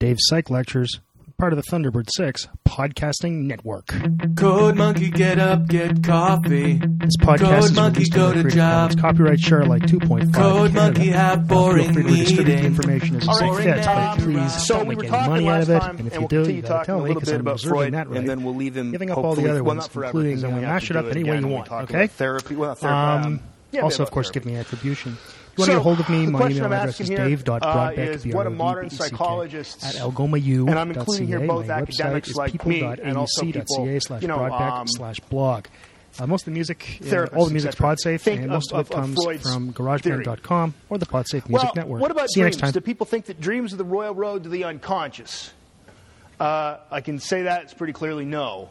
Dave's Psych Lectures, part of the Thunderbird 6 podcasting network. Code Monkey, get up, get coffee. This podcast Code is Monkey, released go under to Creative job. Commons copyright Charlotte 2.5 Code Canada. Monkey, have boring Feel free to distribute the meeting. information as you see Boring fit, but down. please So don't we make were any talking money out of last it, time, and if and you we'll do, continue you gotta talking tell a me, little because bit I'm about reserving Freud, that right. and then we'll leave him Giving up all the hopefully- other well, ones, not forever, including because then we have mash to it up do any way again you when we want, talk okay? about therapy. Well, not therapy. Also, of course, give me attribution. If you want to get a hold of me, the my question email I'm address is asking here, dave.broadbeck, is what a modern psychologist, at algomau.ca. and I'm including here both My academics website is like me and also people, people.ac.ca/broadbeck/blog. Most of the music, therapists, all the music's etc. PodSafe, Think and most of it comes Freud's from GarageBand.com or the PodSafe Music Network. What about See you next dreams? time. Do people think that dreams are the royal road to the unconscious? I can say that it's pretty clearly no.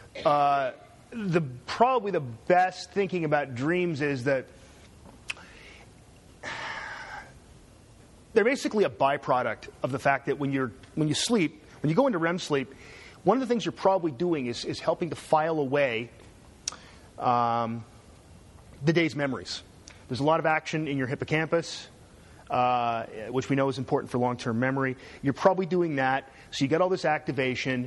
Probably the best thinking about dreams is that they're basically a byproduct of the fact that when you sleep, when you go into REM sleep, one of the things you're probably doing is helping to file away the day's memories. There's a lot of action in your hippocampus, which we know is important for long-term memory. You're probably doing that, so you get all this activation.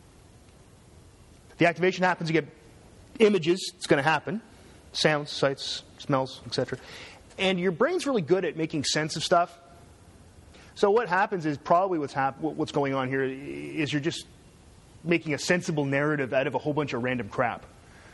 The activation happens, you get images, it's going to happen, sounds, sights, smells, etc. And your brain's really good at making sense of stuff. So what happens is probably what's going on here is you're just making a sensible narrative out of a whole bunch of random crap.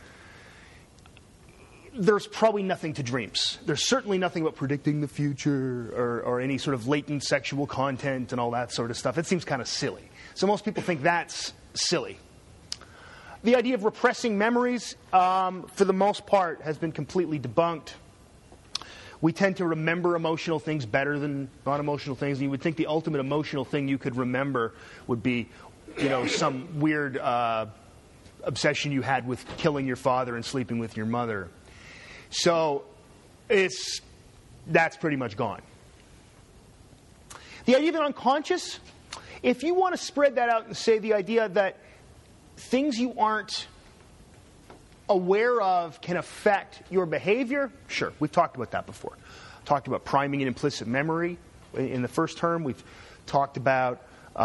There's probably nothing to dreams. There's certainly nothing about predicting the future or any sort of latent sexual content and all that sort of stuff. It seems kind of silly. So most people think that's silly. The idea of repressing memories, for the most part, has been completely debunked. We tend to remember emotional things better than non-emotional things. And you would think the ultimate emotional thing you could remember would be, some weird obsession you had with killing your father and sleeping with your mother. So that's pretty much gone. The idea of the unconscious, if you want to spread that out and say the idea that things you aren't aware of can affect your behavior, sure. We've talked about that before. Talked about priming and implicit memory in the first term. We've talked about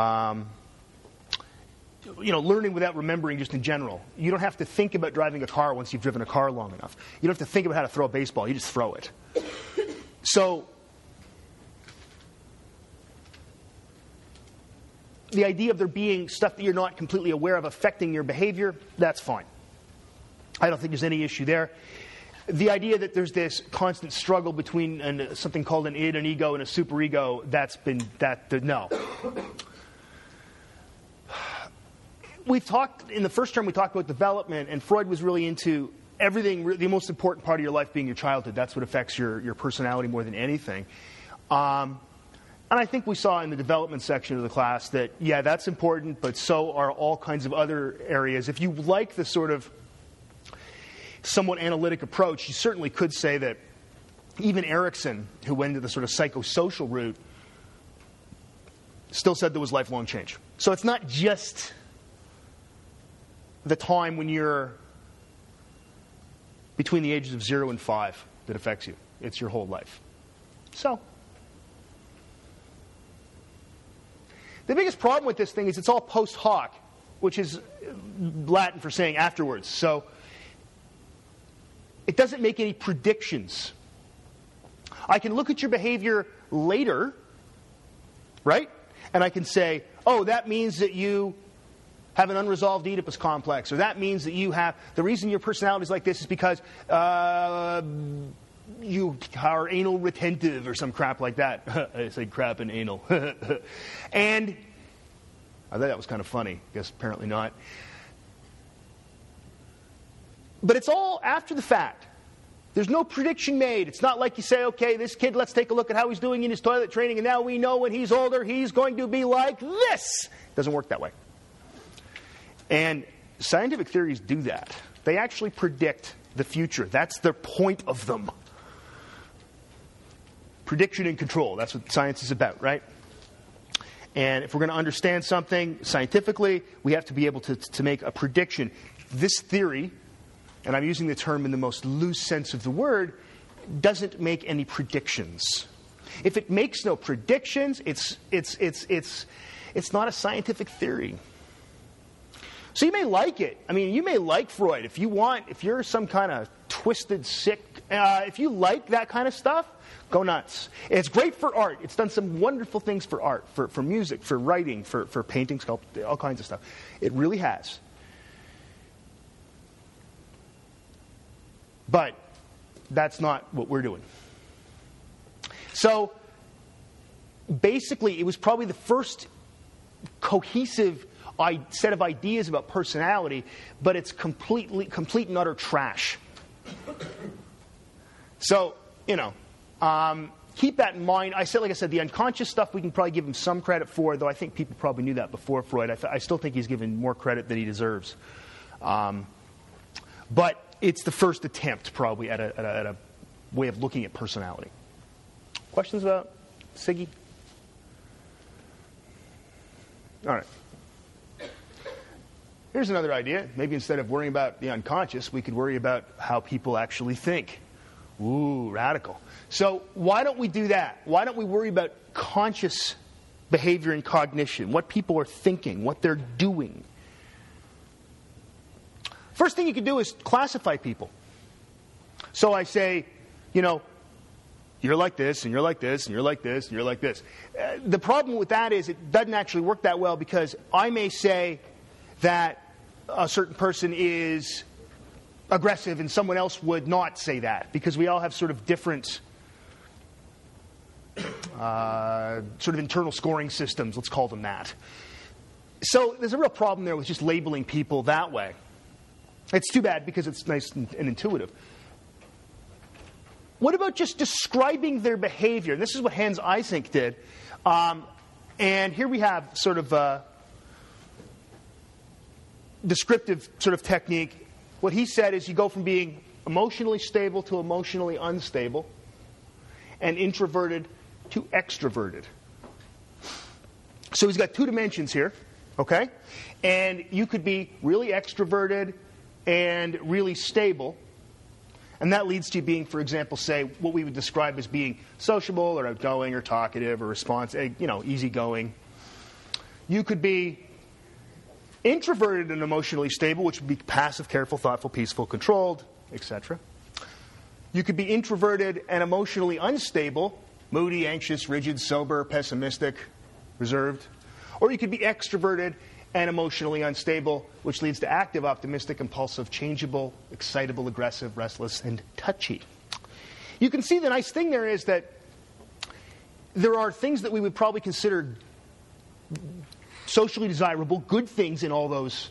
learning without remembering just in general. You don't have to think about driving a car once you've driven a car long enough. You don't have to think about how to throw a baseball. You just throw it. So the idea of there being stuff that you're not completely aware of affecting your behavior, that's fine. I don't think there's any issue there. The idea that there's this constant struggle between something called an id, an ego, and a superego, no. We've talked, in the first term we talked about development, and Freud was really into everything, the most important part of your life being your childhood. That's what affects your personality more than anything. And I think we saw in the development section of the class that, yeah, that's important, but so are all kinds of other areas. If you like the sort of somewhat analytic approach, you certainly could say that even Erickson, who went into the sort of psychosocial route, still said there was lifelong change. So it's not just the time when you're between the ages of 0 and 5 that affects you. It's your whole life. So the biggest problem with this thing is it's all post hoc, which is Latin for saying afterwards. So it doesn't make any predictions. I can look at your behavior later, right? And I can say, oh, that means that you have an unresolved Oedipus complex, or that means that you have, the reason your personality is like this is because you are anal retentive or some crap like that. I say crap and anal. And I thought that was kind of funny. I guess apparently not. But it's all after the fact. There's no prediction made. It's not like you say, okay, this kid, let's take a look at how he's doing in his toilet training, and now we know when he's older, he's going to be like this. It doesn't work that way. And scientific theories do that. They actually predict the future. That's the point of them. Prediction and control. That's what science is about, right? And if we're going to understand something scientifically, we have to be able to make a prediction. This theory, and I'm using the term in the most loose sense of the word, doesn't make any predictions. If it makes no predictions, it's It's not a scientific theory. So you may like it. I mean, you may like Freud if you want. If you're some kind of twisted, sick, if you like that kind of stuff, go nuts. It's great for art. It's done some wonderful things for art, for music, for writing, for painting, sculpting, all kinds of stuff. It really has. But that's not what we're doing. So basically, it was probably the first cohesive set of ideas about personality, but it's complete and utter trash. So, keep that in mind. Like I said, the unconscious stuff we can probably give him some credit for, though I think people probably knew that before Freud. I still think he's given more credit than he deserves. But it's the first attempt, probably, at a way of looking at personality. Questions about Siggy? All right. Here's another idea. Maybe instead of worrying about the unconscious, we could worry about how people actually think. Ooh, radical. So why don't we do that? Why don't we worry about conscious behavior and cognition, what people are thinking, what they're doing? First thing you can do is classify people. So I say, you're like this, and you're like this, and you're like this, and you're like this. The problem with that is it doesn't actually work that well, because I may say that a certain person is aggressive and someone else would not say that, because we all have sort of different sort of internal scoring systems, let's call them that. So there's a real problem there with just labeling people that way. It's too bad, because it's nice and intuitive. What about just describing their behavior? And this is what Hans Eysenck did. And here we have sort of a descriptive sort of technique. What he said is you go from being emotionally stable to emotionally unstable, and introverted to extroverted. So he's got two dimensions here, okay? And you could be really extroverted and really stable. And that leads to you being, for example, say, what we would describe as being sociable or outgoing or talkative or easygoing. You could be introverted and emotionally stable, which would be passive, careful, thoughtful, peaceful, controlled, etc. You could be introverted and emotionally unstable, moody, anxious, rigid, sober, pessimistic, reserved. Or you could be extroverted and emotionally unstable, which leads to active, optimistic, impulsive, changeable, excitable, aggressive, restless, and touchy. You can see the nice thing there is that there are things that we would probably consider socially desirable, good things in all those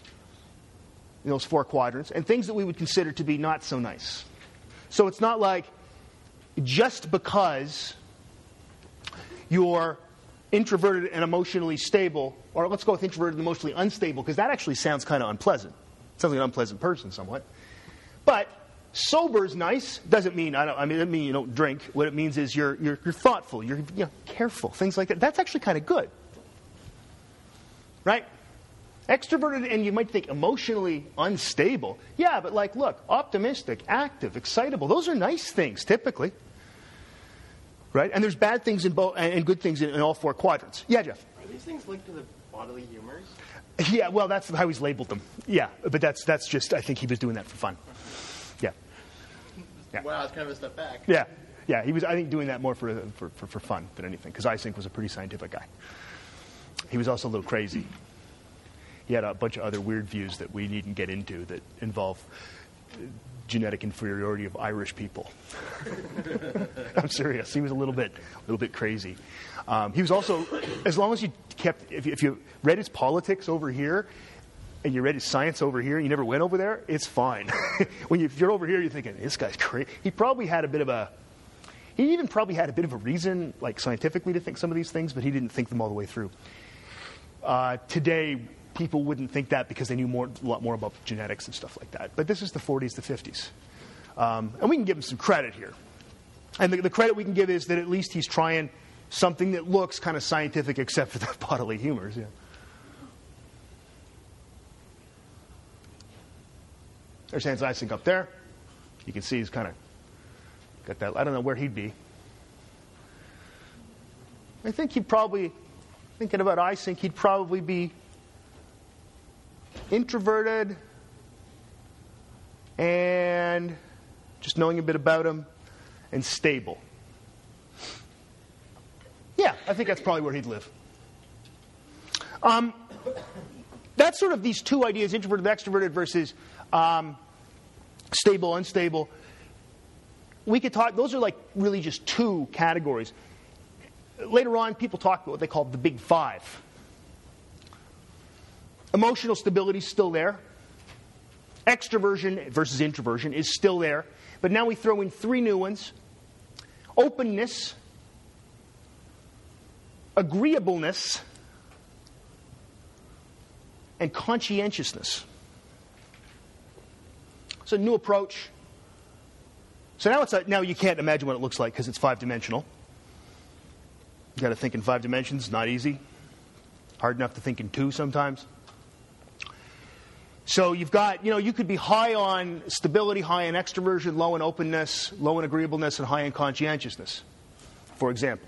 four quadrants, and things that we would consider to be not so nice. So it's not like just because you're introverted and emotionally stable, or let's go with introverted and emotionally unstable, because that actually sounds kind of unpleasant. It sounds like an unpleasant person somewhat. But sober is nice. Doesn't mean it doesn't mean you don't drink. What it means is you're thoughtful, you're careful, things like that. That's actually kind of good, right? Extroverted, and you might think emotionally unstable. Yeah, but look, optimistic, active, excitable. Those are nice things typically. Right? And there's bad things in both and good things in all four quadrants. Yeah, Jeff? Are these things linked to the bodily humors? Yeah, well, that's how he's labeled them. Yeah, but that's just, I think he was doing that for fun. Yeah. Wow, it's kind of a step back. Yeah, he was, I think, doing that more for fun than anything, because Eysenck was a pretty scientific guy. He was also a little crazy. He had a bunch of other weird views that we needn't get into that involve genetic inferiority of Irish people. I'm serious. He was a little bit crazy. He was also, as long as you kept, if you read his politics over here, and you read his science over here, and you never went over there, it's fine. If you're over here, you're thinking, this guy's crazy. He even probably had a bit of a reason, scientifically, to think some of these things, but he didn't think them all the way through. Today, people wouldn't think that because they knew a lot more about genetics and stuff like that. But this is the 40s, the 50s. And we can give him some credit here. And the credit we can give is that at least he's trying something that looks kind of scientific, except for the bodily humors. Yeah. There's Hans Eysenck up there. You can see he's kind of got that. I don't know where he'd be. I think thinking about Eysenck, he'd probably be introverted and just knowing a bit about him and stable. Yeah, I think that's probably where he'd live. That's sort of these two ideas, introverted, extroverted versus stable, unstable. We could talk, those are like really just two categories. Later on, people talk about what they call the big five. Emotional stability is still there. Extroversion versus introversion is still there. But now we throw in three new ones. Openness, agreeableness, and conscientiousness. It's a new approach. So now you can't imagine what it looks like because it's five-dimensional. You've got to think in 5 dimensions. Not easy. Hard enough to think in 2 sometimes. So you've got, you could be high on stability, high on extroversion, low in openness, low in agreeableness, and high in conscientiousness, for example.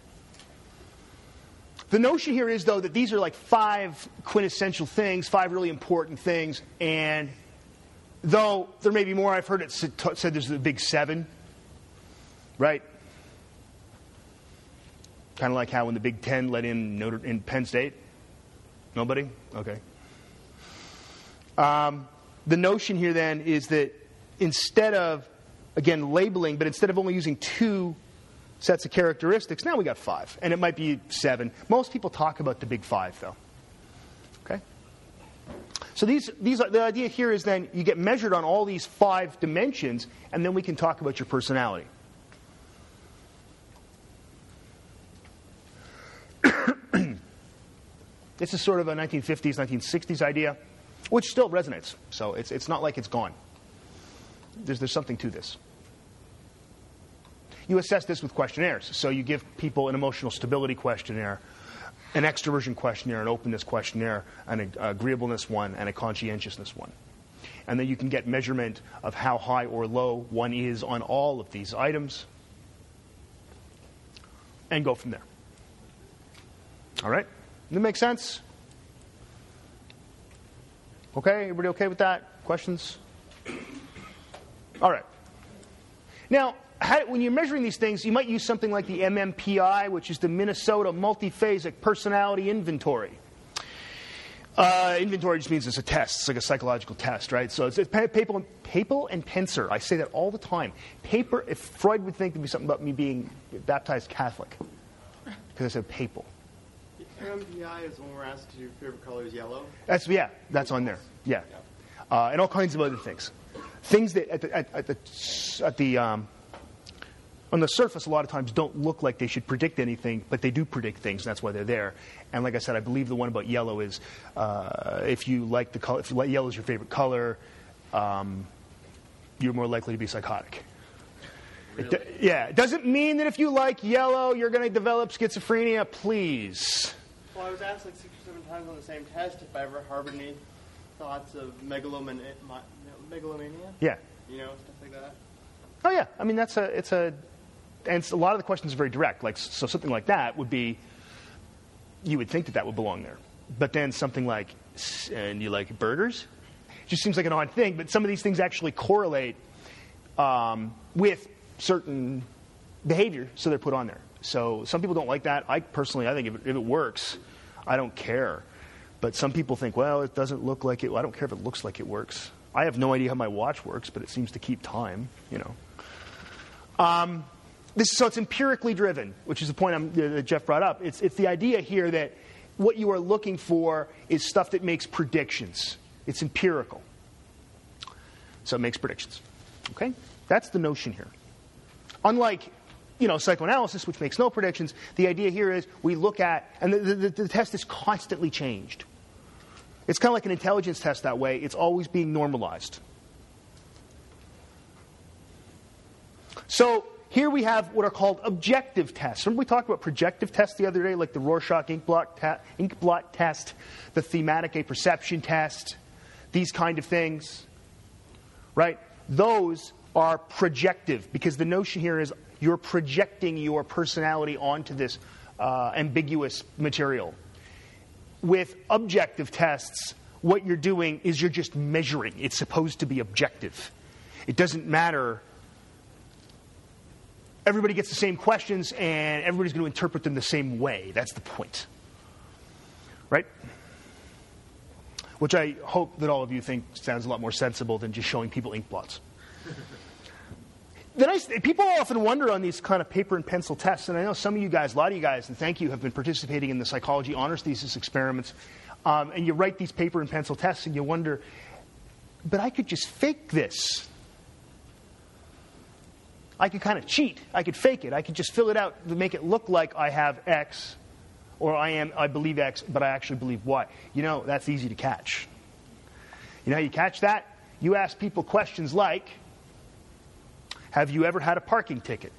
The notion here is, though, that these are like 5 quintessential things, 5 really important things, and though there may be more, I've heard it said there's the big 7, right? Kind of like how when the Big Ten let in Penn State. Nobody? Okay. The notion here then is that instead of, again, labeling, but instead of only using 2 sets of characteristics, now we got 5. And it might be 7. Most people talk about the big 5, though. Okay? So the idea here is then you get measured on all these 5 dimensions, and then we can talk about your personality. This is sort of a 1950s, 1960s idea, which still resonates. So it's not like it's gone. There's something to this. You assess this with questionnaires. So you give people an emotional stability questionnaire, an extroversion questionnaire, an openness questionnaire, an agreeableness one, and a conscientiousness one. And then you can get measurement of how high or low one is on all of these items and go from there. All right? Does that make sense? Okay? Everybody okay with that? Questions? All right. Now, when you're measuring these things, you might use something like the MMPI, which is the Minnesota Multiphasic Personality Inventory. Inventory just means it's a test. It's like a psychological test, right? So it's papal and Penser. I say that all the time. Paper, if Freud would think there'd be something about me being baptized Catholic, because I said papal. MMPI is when we're asked if your favorite color is yellow. That's on there. Yeah, and all kinds of other things. Things that on the surface, a lot of times don't look like they should predict anything, but they do predict things, and that's why they're there. And like I said, I believe the one about yellow is if you like the color, if yellow is your favorite color, you're more likely to be psychotic. Really? It doesn't mean that if you like yellow, you're going to develop schizophrenia. Please. Well, I was asked like 6 or 7 times on the same test if I ever harbored any thoughts of megalomania. Yeah. Stuff like that. Oh yeah. I mean, and a lot of the questions are very direct. Like, so something like that would be, you would think that would belong there. But then something like, and you like burgers? It just seems like an odd thing, but some of these things actually correlate with certain behavior, so they're put on there. So some people don't like that. I think if it works, I don't care. But some people think, well, it doesn't look like it. Well, I don't care if it looks like it works. I have no idea how my watch works, but it seems to keep time, So it's empirically driven, which is the point that Jeff brought up. It's the idea here that what you are looking for is stuff that makes predictions. It's empirical. So it makes predictions. Okay? That's the notion here. Unlike, psychoanalysis, which makes no predictions, the idea here is we look at, and the test is constantly changed. It's kind of like an intelligence test that way. It's always being normalized. So here we have what are called objective tests. Remember we talked about projective tests the other day, like the Rorschach ink blot test, the thematic apperception test, these kind of things, right? Those are projective because the notion here is you're projecting your personality onto this ambiguous material. With objective tests, what you're doing is you're just measuring. It's supposed to be objective. It doesn't matter. Everybody gets the same questions, and everybody's going to interpret them the same way. That's the point. Right? Which I hope that all of you think sounds a lot more sensible than just showing people ink blots. People often wonder on these kind of paper and pencil tests, and I know some of you guys, a lot of you guys, and thank you, have been participating in the psychology honors thesis experiments, and you write these paper and pencil tests, and you wonder, but I could just fake this. I could kind of cheat. I could fake it. I could just fill it out to make it look like I have X, or I believe X, but I actually believe Y. You know, that's easy to catch. You know how you catch that? You ask people questions like, have you ever had a parking ticket?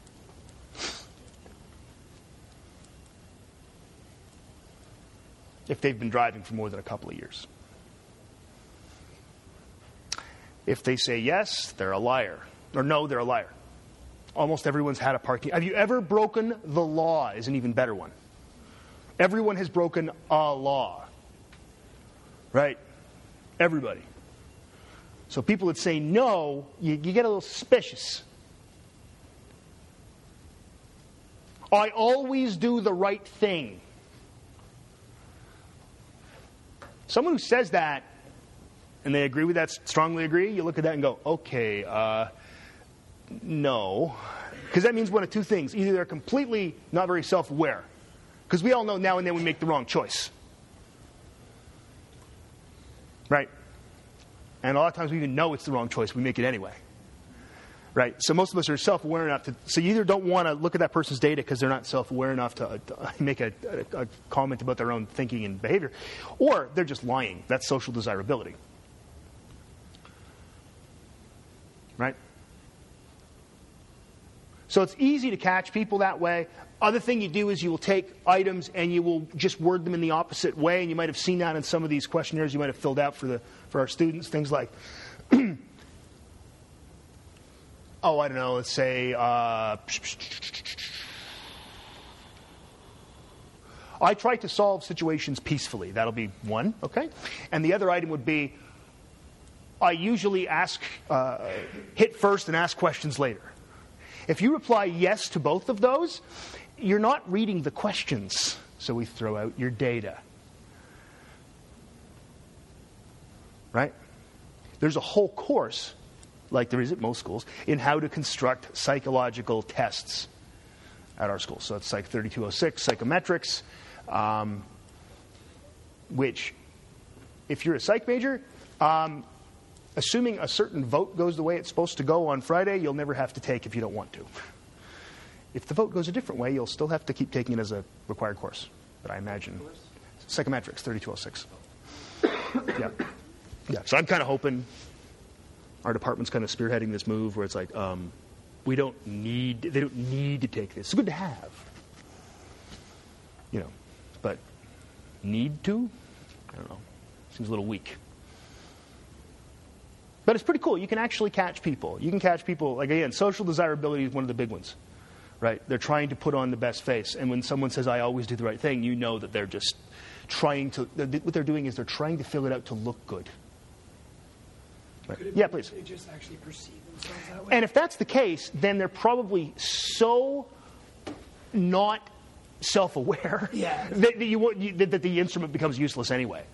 If they've been driving for more than a couple of years. If they say yes, they're a liar. Or no, they're a liar. Almost everyone's had a parking. Have you ever broken the law is an even better one. Everyone has broken a law. Right? Everybody. So people that say no, you get a little suspicious. I always do the right thing. Someone who says that, and they agree with that, strongly agree, you look at that and go, okay, no. Because that means one of two things. Either they're completely not very self-aware. Because we all know now and then we make the wrong choice. Right? And a lot of times we even know it's the wrong choice. We make it anyway. Right? So most of us are self-aware enough to... So you either don't want to look at that person's data because they're not self-aware enough to make a comment about their own thinking and behavior, or they're just lying. That's social desirability. Right? So it's easy to catch people that way. Other thing you do is you will take items and you will just word them in the opposite way. And you might have seen that in some of these questionnaires you might have filled out for our students. Things like... Oh, I don't know, let's say, I try to solve situations peacefully. That'll be one, okay? And the other item would be, I usually hit first and ask questions later. If you reply yes to both of those, you're not reading the questions, so we throw out your data. Right? There's a whole course, like there is at most schools, in how to construct psychological tests at our school. So it's Psych 3206, psychometrics, which, if you're a psych major, assuming a certain vote goes the way it's supposed to go on Friday, you'll never have to take if you don't want to. If the vote goes a different way, you'll still have to keep taking it as a required course. But I imagine psychometrics 3206. Yeah. So I'm kind of hoping our department's kind of spearheading this move where it's like, they don't need to take this. It's good to have. But need to? I don't know. Seems a little weak. But it's pretty cool. You can actually catch people. You can catch people, like, again, social desirability is one of the big ones. Right? They're trying to put on the best face. And when someone says, I always do the right thing, you know that they're just trying to, what they're doing is they're trying to fill it out to look good. Right. Yeah, please. They just actually perceive themselves that way. And if that's the case, then they're probably so not self-aware that the instrument becomes useless anyway.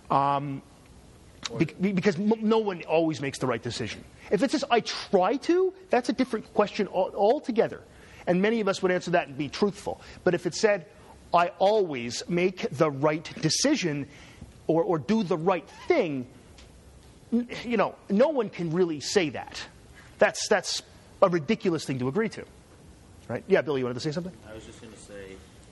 Because no one always makes the right decision. If it says, I try to, that's a different question altogether. And many of us would answer that and be truthful. But if it said, I always make the right decision or do the right thing, no one can really say that. That's a ridiculous thing to agree to. Right? Yeah, Bill, you wanted to say something? I was just going to say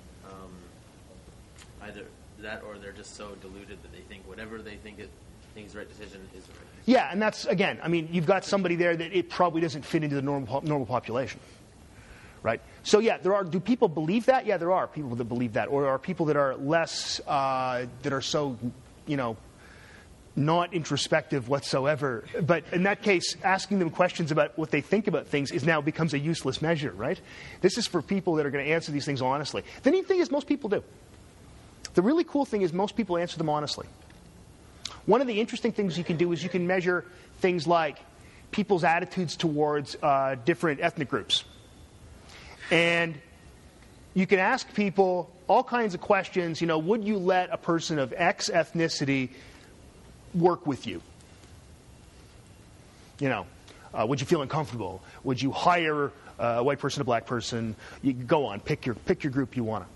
either that or they're just so deluded that they think whatever they think is the right decision is the right decision. Yeah, and that's, again, you've got somebody there that it probably doesn't fit into the normal population. Right? So, yeah, do people believe that? Yeah, there are people that believe that. Or are people that are less, that are so, not introspective whatsoever. But in that case, asking them questions about what they think about things now becomes a useless measure, right? This is for people that are going to answer these things honestly. The neat thing is most people do. The really cool thing is most people answer them honestly. One of the interesting things you can do is you can measure things like people's attitudes towards different ethnic groups. And you can ask people all kinds of questions. Would you let a person of X ethnicity work with you? Would you feel uncomfortable? Would you hire a white person, a black person? You go on, pick your group you want to.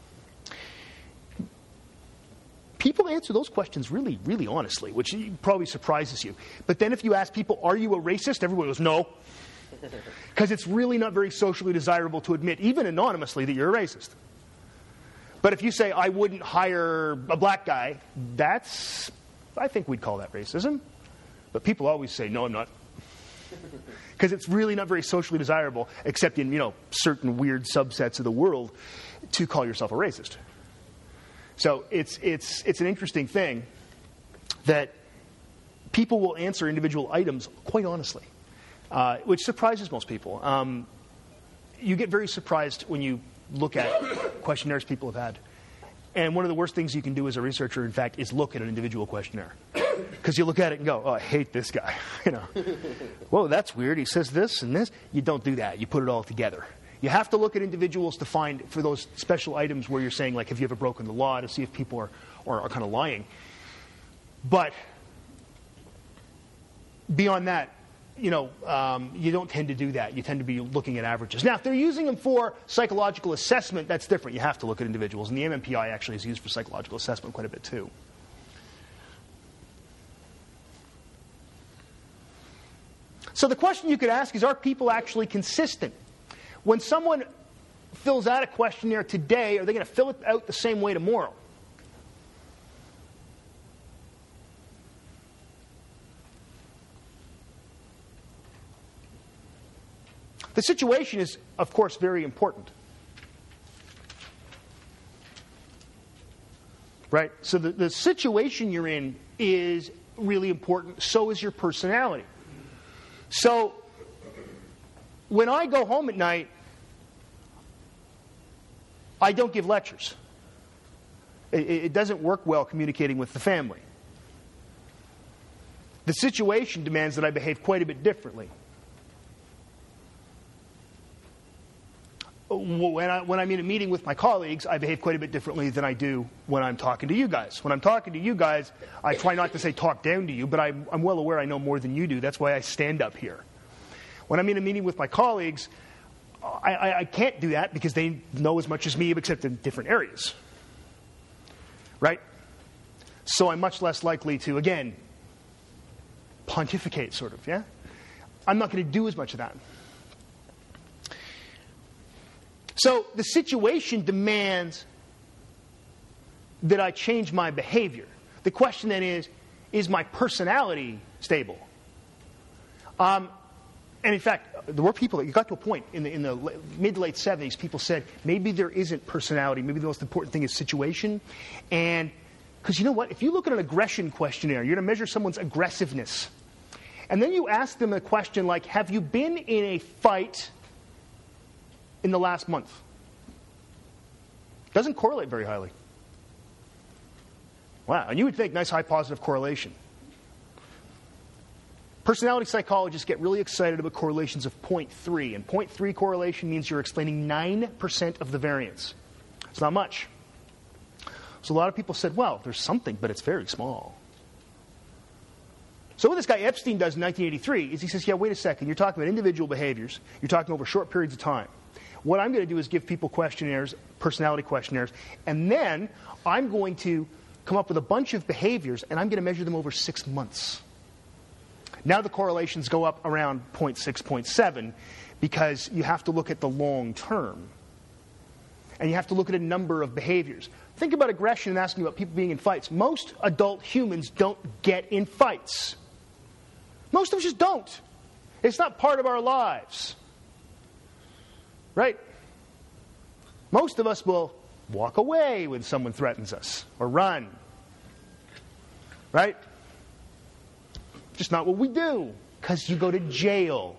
People answer those questions really, really honestly, which probably surprises you. But then if you ask people, are you a racist? Everyone goes, no. Because it's really not very socially desirable to admit, even anonymously, that you're a racist. But if you say, I wouldn't hire a black guy, I think we'd call that racism. But people always say, no, I'm not. Because it's really not very socially desirable, except in, certain weird subsets of the world, to call yourself a racist. So it's an interesting thing that people will answer individual items quite honestly, which surprises most people. You get very surprised when you look at questionnaires people have had. And one of the worst things you can do as a researcher, in fact, is look at an individual questionnaire. Because you look at it and go, oh, I hate this guy. Whoa, that's weird. He says this and this. You don't do that. You put it all together. You have to look at individuals to find for those special items where you're saying, like, have you ever broken the law, to see if people are kind of lying. But beyond that, you don't tend to do that. You tend to be looking at averages. Now, if they're using them for psychological assessment, that's different. You have to look at individuals. And the MMPI actually is used for psychological assessment quite a bit, too. So the question you could ask is, are people actually consistent? When someone fills out a questionnaire today, are they going to fill it out the same way tomorrow? The situation is, of course, very important. Right? So the situation you're in is really important. So is your personality. So when I go home at night, I don't give lectures. It doesn't work well communicating with the family. The situation demands that I behave quite a bit differently. When I'm in a meeting with my colleagues, I behave quite a bit differently than I do when I'm talking to you guys. When I'm talking to you guys, I try not to say talk down to you, but I'm well aware I know more than you do. That's why I stand up here. When I'm in a meeting with my colleagues, I can't do that because they know as much as me, except in different areas. Right? So I'm much less likely to, again, pontificate, sort of, yeah? I'm not going to do as much of that. So the situation demands that I change my behavior. The question then is my personality stable? And in fact, there were people that got to a point in the mid to late 70s, people said, maybe there isn't personality. Maybe the most important thing is situation. And because you know what? If you look at an aggression questionnaire, you're going to measure someone's aggressiveness. And then you ask them a question like, have you been in a fight in the last month? Doesn't correlate very highly. Wow, and you would think nice high positive correlation. Personality psychologists get really excited about correlations of 0.3, and 0.3 correlation means you're explaining 9% of the variance. It's not much. So a lot of people said, well, there's something, but it's very small. So what this guy Epstein does in 1983 is he says, yeah, wait a second, you're talking about individual behaviors, you're talking over short periods of time. What I'm going to do is give people questionnaires, personality questionnaires, and then I'm going to come up with a bunch of behaviors, and I'm going to measure them over 6 months. Now the correlations go up around 0.6, 0.7, because you have to look at the long term. And you have to look at a number of behaviors. Think about aggression and asking about people being in fights. Most adult humans don't get in fights. Most of us just don't. It's not part of our lives. Right? Most of us will walk away when someone threatens us or run. Right? Just not what we do, because you go to jail.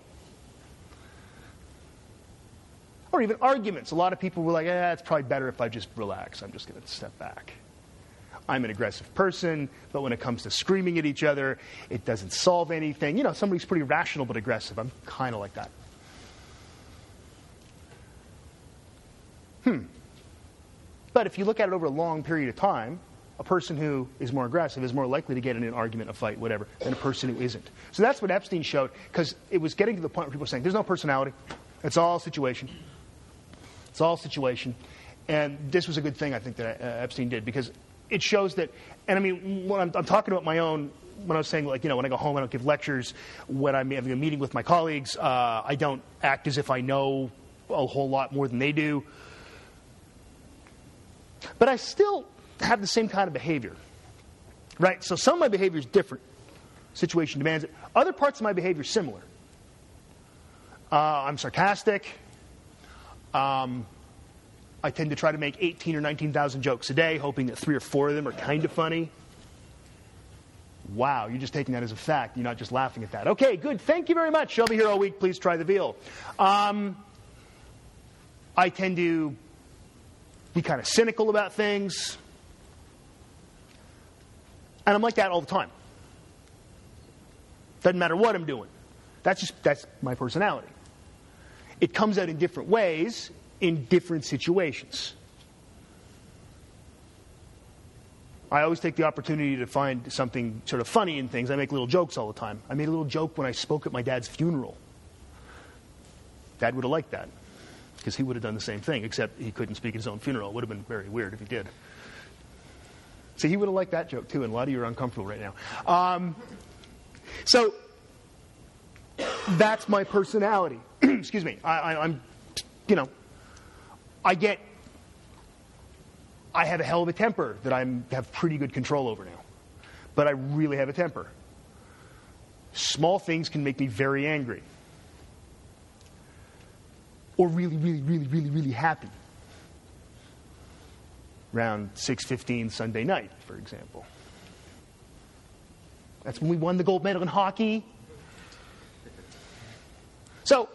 Or even arguments. A lot of people were like, it's probably better if I just relax. I'm just going to step back. I'm an aggressive person, but when it comes to screaming at each other, it doesn't solve anything. Somebody's pretty rational but aggressive. I'm kind of like that. But if you look at it over a long period of time, a person who is more aggressive is more likely to get in an argument, a fight, whatever, than a person who isn't. So that's what Epstein showed, because it was getting to the point where people were saying, there's no personality. It's all situation. It's all situation. And this was a good thing, I think, that Epstein did, because it shows that, and I mean, when I'm talking about my own, when I was saying, when I go home, I don't give lectures. When I'm having a meeting with my colleagues, I don't act as if I know a whole lot more than they do. But I still have the same kind of behavior, right? So some of my behavior is different. Situation demands it. Other parts of my behavior are similar. I'm sarcastic. I tend to try to make 18 or 19,000 jokes a day, hoping that 3 or 4 of them are kind of funny. Wow, you're just taking that as a fact. You're not just laughing at that. Okay, good. Thank you very much. I'll be here all week. Please try the veal. I tend to be kind of cynical about things. And I'm like that all the time. Doesn't matter what I'm doing. That's my personality. It comes out in different ways in different situations. I always take the opportunity to find something sort of funny in things. I make little jokes all the time. I made a little joke when I spoke at my dad's funeral. Dad would have liked that, because he would have done the same thing, except he couldn't speak at his own funeral. It would have been very weird if he did. See, he would have liked that joke too, and a lot of you are uncomfortable right now. So that's my personality. Excuse me. I'm I have a hell of a temper that I have pretty good control over now. But I really have a temper. Small things can make me very angry. Or really, really, really, really, really happy. Around 6:15 Sunday night, for example. That's when we won the gold medal in hockey. So,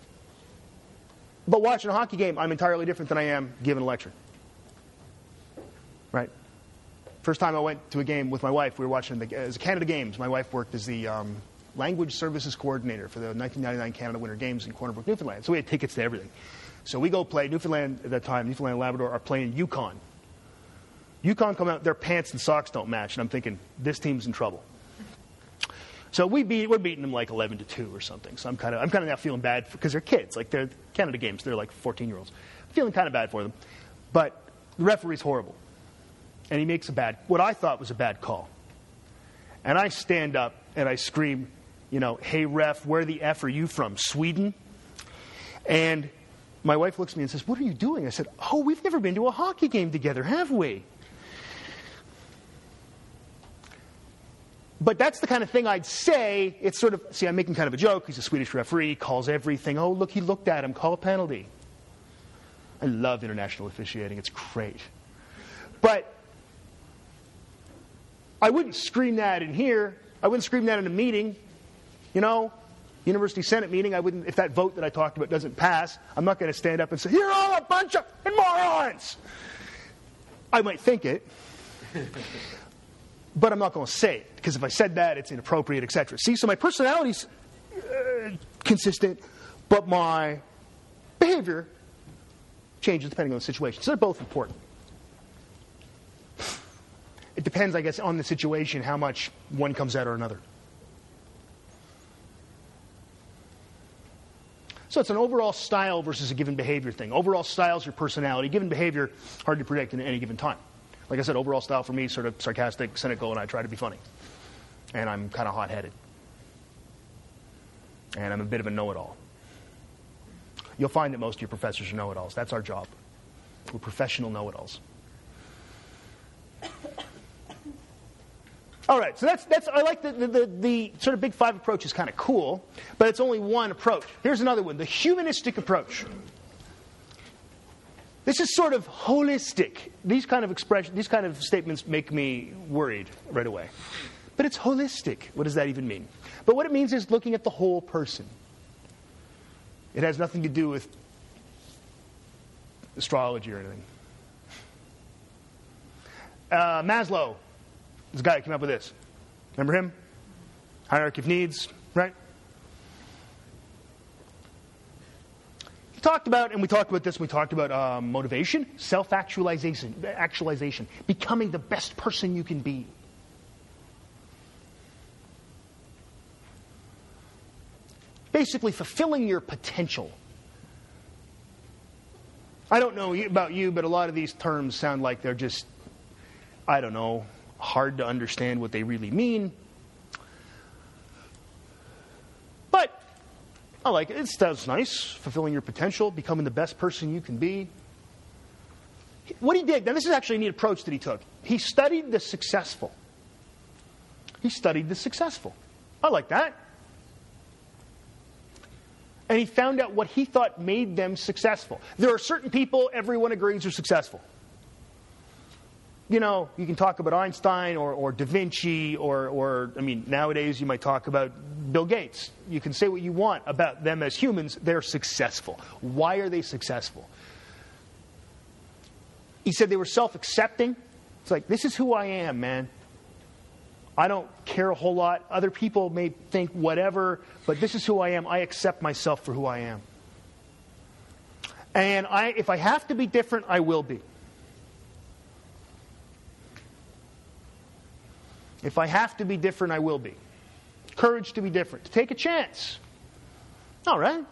but watching a hockey game, I'm entirely different than I am giving a lecture. Right? First time I went to a game with my wife, we were watching the Canada Games. My wife worked as the language services coordinator for the 1999 Canada Winter Games in Corner Brook, Newfoundland. So we had tickets to everything. So we go play. Newfoundland at that time, Newfoundland and Labrador are playing Yukon. Yukon come out, their pants and socks don't match, and I'm thinking, this team's in trouble. So we're beating them like 11-2 or something. So I'm kind of now feeling bad because they're kids, like they're Canada Games, they're like 14-year-olds. I'm feeling kind of bad for them, but the referee's horrible, and he makes what I thought was a bad call. And I stand up and I scream, hey ref, where the F are you from? Sweden? And my wife looks at me and says, what are you doing? I said, we've never been to a hockey game together, have we? But that's the kind of thing I'd say. It's sort of, I'm making kind of a joke. He's a Swedish referee, calls everything. Oh, look, he looked at him, call a penalty. I love international officiating. It's great. But I wouldn't scream that in here. I wouldn't scream that in a meeting. University Senate meeting, I wouldn't, if that vote that I talked about doesn't pass, I'm not going to stand up and say, you're all a bunch of morons. I might think it. But I'm not going to say it, because if I said that, it's inappropriate, etc. See, so my personality's consistent, but my behavior changes depending on the situation. So they're both important. It depends, I guess, on the situation, how much one comes out or another. So it's an overall style versus a given behavior thing. Overall style is your personality. Given behavior, hard to predict in any given time. Like I said, overall style for me is sort of sarcastic, cynical, and I try to be funny. And I'm kind of hot-headed. And I'm a bit of a know-it-all. You'll find that most of your professors are know-it-alls. That's our job. We're professional know-it-alls. All right, so that's I like the sort of Big Five approach is kind of cool, but it's only one approach. Here's another one, the humanistic approach. This is sort of holistic. These kind of statements make me worried right away. But it's holistic. What does that even mean? But what it means is looking at the whole person. It has nothing to do with astrology or anything. Maslow is the guy who came up with this. Remember him? Hierarchy of needs, right? He talked about, and we talked about this, we talked about motivation, self-actualization, becoming the best person you can be. Basically fulfilling your potential. I don't know about you, but a lot of these terms sound like they're just, I don't know, hard to understand what they really mean. But I like it. It sounds nice. Fulfilling your potential, becoming the best person you can be. What he did, now this is actually a neat approach that he took. He studied the successful. I like that. And he found out what he thought made them successful. There are certain people everyone agrees are successful. You know, you can talk about Einstein or Da Vinci or nowadays you might talk about Bill Gates. You can say what you want about them as humans. They're successful. Why are they successful? He said they were self-accepting. It's like, this is who I am, man. I don't care a whole lot. Other people may think whatever, but this is who I am. I accept myself for who I am. And if I have to be different, I will be. If I have to be different, I will be. Courage to be different. To take a chance. All right.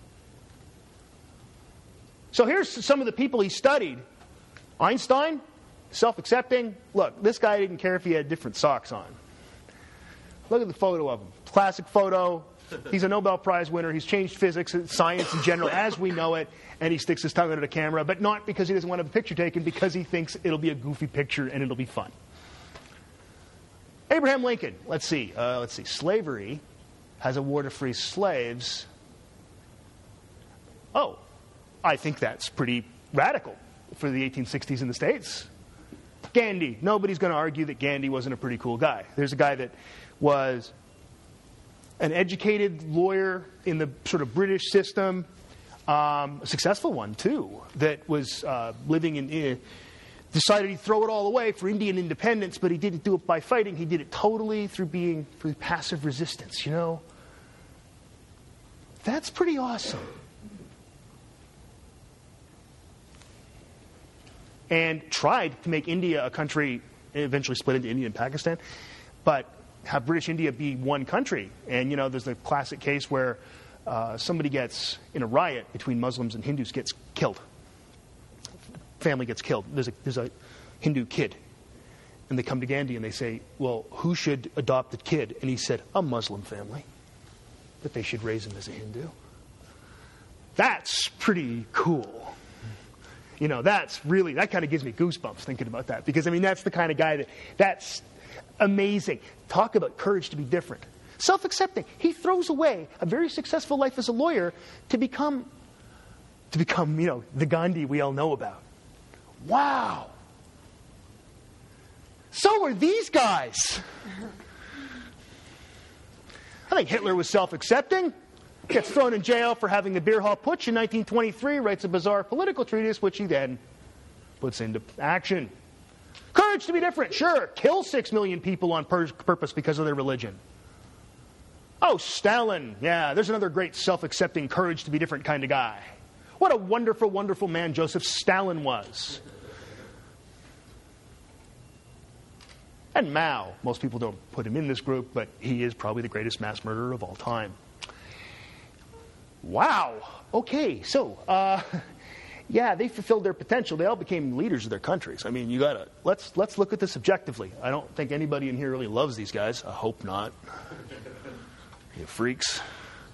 So here's some of the people he studied. Einstein, self-accepting. Look, this guy didn't care if he had different socks on. Look at the photo of him. Classic photo. He's a Nobel Prize winner. He's changed physics, science in general, as we know it. And he sticks his tongue out at a camera. But not because he doesn't want to have a picture taken, because he thinks it'll be a goofy picture and it'll be fun. Abraham Lincoln. Let's see. Slavery has a war to free slaves. Oh, I think that's pretty radical for the 1860s in the States. Gandhi. Nobody's going to argue that Gandhi wasn't a pretty cool guy. There's a guy that was an educated lawyer in the sort of British system, a successful one too, that was living in... decided he'd throw it all away for Indian independence, but he didn't do it by fighting. He did it totally through passive resistance, you know. That's pretty awesome. And tried to make India a country, eventually split into India and Pakistan, but have British India be one country. And, you know, there's the classic case where somebody gets in a riot between Muslims and Hindus, gets killed. Family gets killed. There's a Hindu kid. And they come to Gandhi and they say, well, who should adopt the kid? And he said, a Muslim family. That they should raise him as a Hindu. That's pretty cool. You know, that kind of gives me goosebumps thinking about that. Because, I mean, that's the kind of guy that's amazing. Talk about courage to be different. Self-accepting. He throws away a very successful life as a lawyer to become, you know, the Gandhi we all know about. Wow. So are these guys. I think Hitler was self-accepting. Gets thrown in jail for having the beer hall putsch in 1923. Writes a bizarre political treatise, which he then puts into action. Courage to be different. Sure. Kill 6 million people on purpose because of their religion. Oh, Stalin. Yeah, there's another great self-accepting, courage to be different kind of guy. What a wonderful, wonderful man Joseph Stalin was. And Mao. Most people don't put him in this group, but he is probably the greatest mass murderer of all time. Wow. Okay, so, yeah, they fulfilled their potential. They all became leaders of their countries. I mean, let's look at this objectively. I don't think anybody in here really loves these guys. I hope not. You freaks.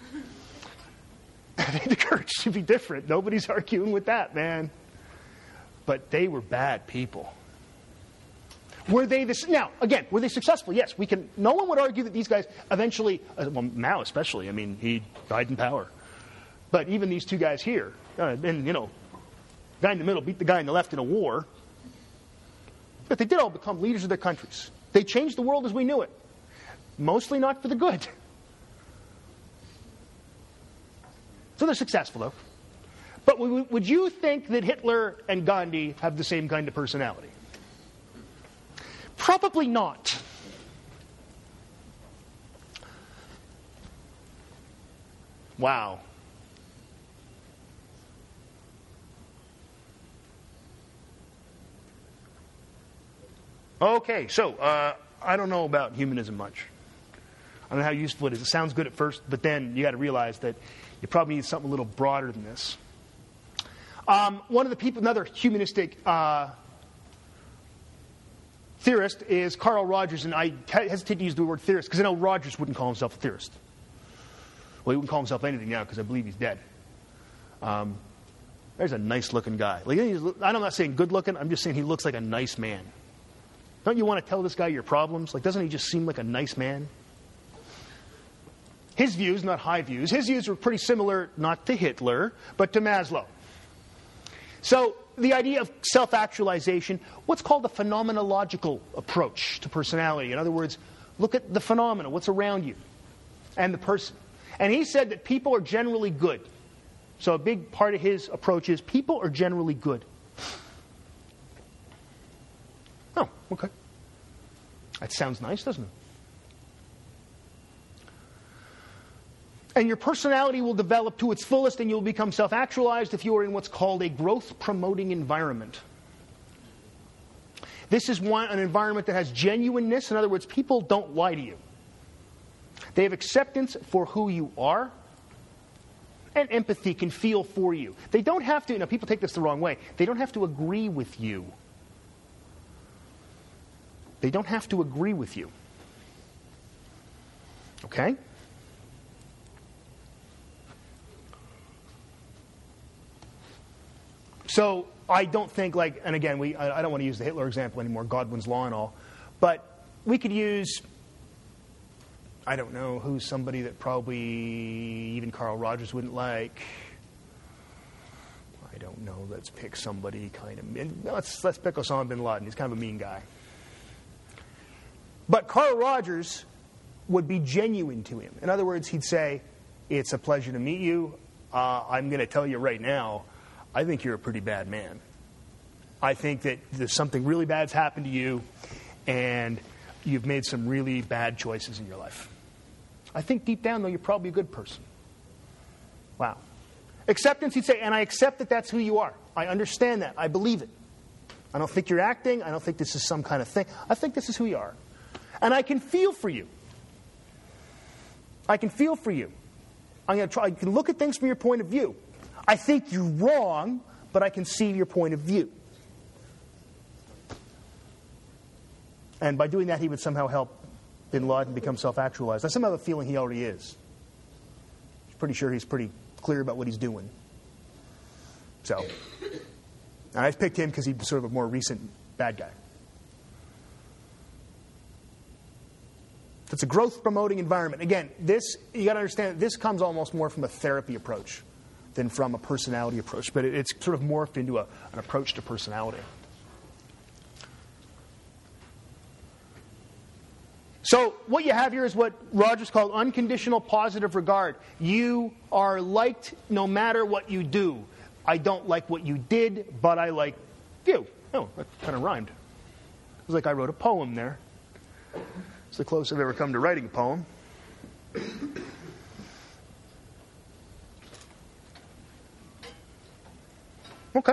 They had the courage to be different. Nobody's arguing with that, man. But they were bad people. Were they now, again, were they successful? Yes, no one would argue that these guys eventually, well, Mao especially, I mean, he died in power. But even these two guys here, and, you know, the guy in the middle beat the guy in the left in a war. But they did all become leaders of their countries. They changed the world as we knew it. mostly not for the good. So they're successful, though. But would you think that Hitler and Gandhi have the same kind of personality? Probably not. Wow. Okay, so I don't know about humanism much. I don't know how useful it is. It sounds good at first, but then you got to realize that you probably need something a little broader than this. One of the people, another humanistic theorist is Carl Rogers, and I hesitate to use the word theorist because I know Rogers wouldn't call himself a theorist. Well, he wouldn't call himself anything now because I believe he's dead. There's a nice-looking guy. Like, I'm not saying good-looking. I'm just saying he looks like a nice man. Don't you want to tell this guy your problems? Like, doesn't he just seem like a nice man? His views, not high views, his views were pretty similar, not to Hitler, but to Maslow. So the idea of self-actualization, what's called a phenomenological approach to personality. In other words, look at the phenomena, what's around you, and the person. And he said that people are generally good. So a big part of his approach is people are generally good. Oh, okay. That sounds nice, doesn't it? And your personality will develop to its fullest and you'll become self-actualized if you are in what's called a growth-promoting environment. This is an environment that has genuineness. In other words, people don't lie to you. They have acceptance for who you are, and empathy can feel for you. They don't have to, people take this the wrong way, they don't have to agree with you. They don't have to agree with you. Okay? So I don't think and again, I don't want to use the Hitler example anymore, Godwin's Law and all, but we could use, I don't know, who's somebody that probably even Carl Rogers wouldn't like. I don't know, let's pick somebody let's pick Osama bin Laden. He's kind of a mean guy. But Carl Rogers would be genuine to him. In other words, he'd say, it's a pleasure to meet you. I'm going to tell you right now, I think you're a pretty bad man. I think that there's something really bad's happened to you, and you've made some really bad choices in your life. I think deep down, though, you're probably a good person. Wow. Acceptance, he'd say, and I accept that that's who you are. I understand that. I believe it. I don't think you're acting. I don't think this is some kind of thing. I think this is who you are. And I can feel for you. I can feel for you. I'm going to try. I can look at things from your point of view. I think you're wrong, but I can see your point of view. And by doing that, he would somehow help bin Laden become self-actualized. I somehow have a feeling he already is. I'm pretty sure he's pretty clear about what he's doing. So, and I picked him because he's sort of a more recent bad guy. It's a growth-promoting environment. Again, you got to understand, this comes almost more from a therapy approach than from a personality approach. But it's sort of morphed into an approach to personality. So what you have here is what Rogers called unconditional positive regard. You are liked no matter what you do. I don't like what you did, but I like you. Oh, that kind of rhymed. It was like I wrote a poem there. It's the closest I've ever come to writing a poem. Okay.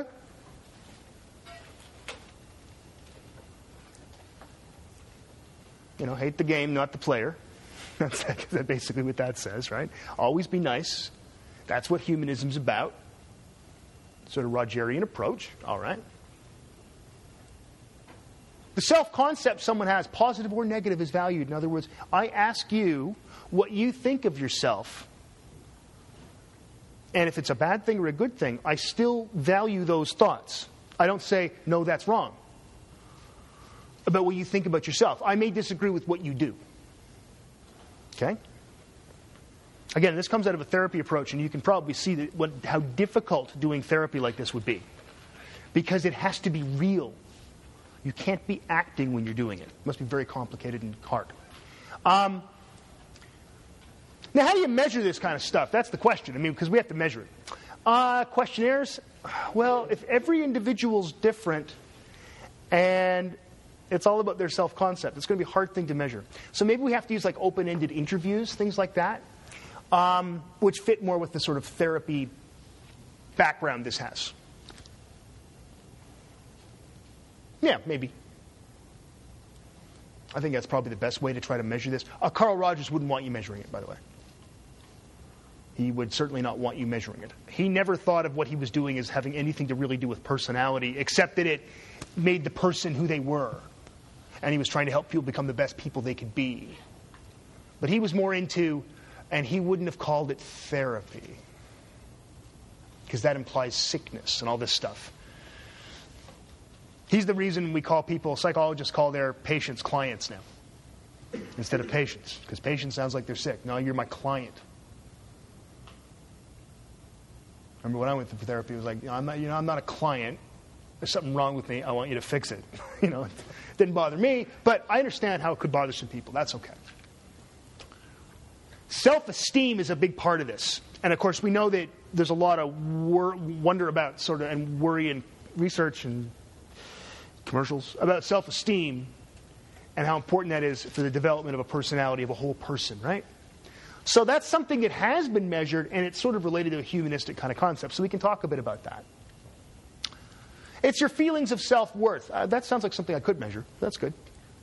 Hate the game, not the player. That's basically what that says, right? Always be nice. That's what humanism's about. Sort of Rogerian approach. All right. The self-concept someone has, positive or negative, is valued. In other words, I ask you what you think of yourself. And if it's a bad thing or a good thing, I still value those thoughts. I don't say, no, that's wrong, about what you think about yourself. I may disagree with what you do. Okay? Again, this comes out of a therapy approach, and you can probably see how difficult doing therapy like this would be. Because it has to be real. You can't be acting when you're doing it. It must be very complicated and hard. Now, how do you measure this kind of stuff? That's the question. I mean, because we have to measure it. Questionnaires, well, if every individual's different and it's all about their self-concept, it's going to be a hard thing to measure. So maybe we have to use like open-ended interviews, things like that, which fit more with the sort of therapy background this has. Yeah, maybe. I think that's probably the best way to try to measure this. Carl Rogers wouldn't want you measuring it, by the way. He would certainly not want you measuring it. He never thought of what he was doing as having anything to really do with personality, except that it made the person who they were. And he was trying to help people become the best people they could be. But he was more into, and he wouldn't have called it therapy, because that implies sickness and all this stuff. He's the reason we call people, psychologists call their patients clients now, instead of patients, because patient sounds like they're sick. No, you're my client. Remember when I went through therapy, it was like, I'm not a client. There's something wrong with me. I want you to fix it. It didn't bother me, but I understand how it could bother some people. That's okay. Self-esteem is a big part of this. And of course, we know that there's a lot of wonder about sort of, and worry and research and commercials about self-esteem and how important that is for the development of a personality of a whole person, right? So that's something that has been measured, and it's sort of related to a humanistic kind of concept. So we can talk a bit about that. It's your feelings of self-worth. That sounds like something I could measure. That's good.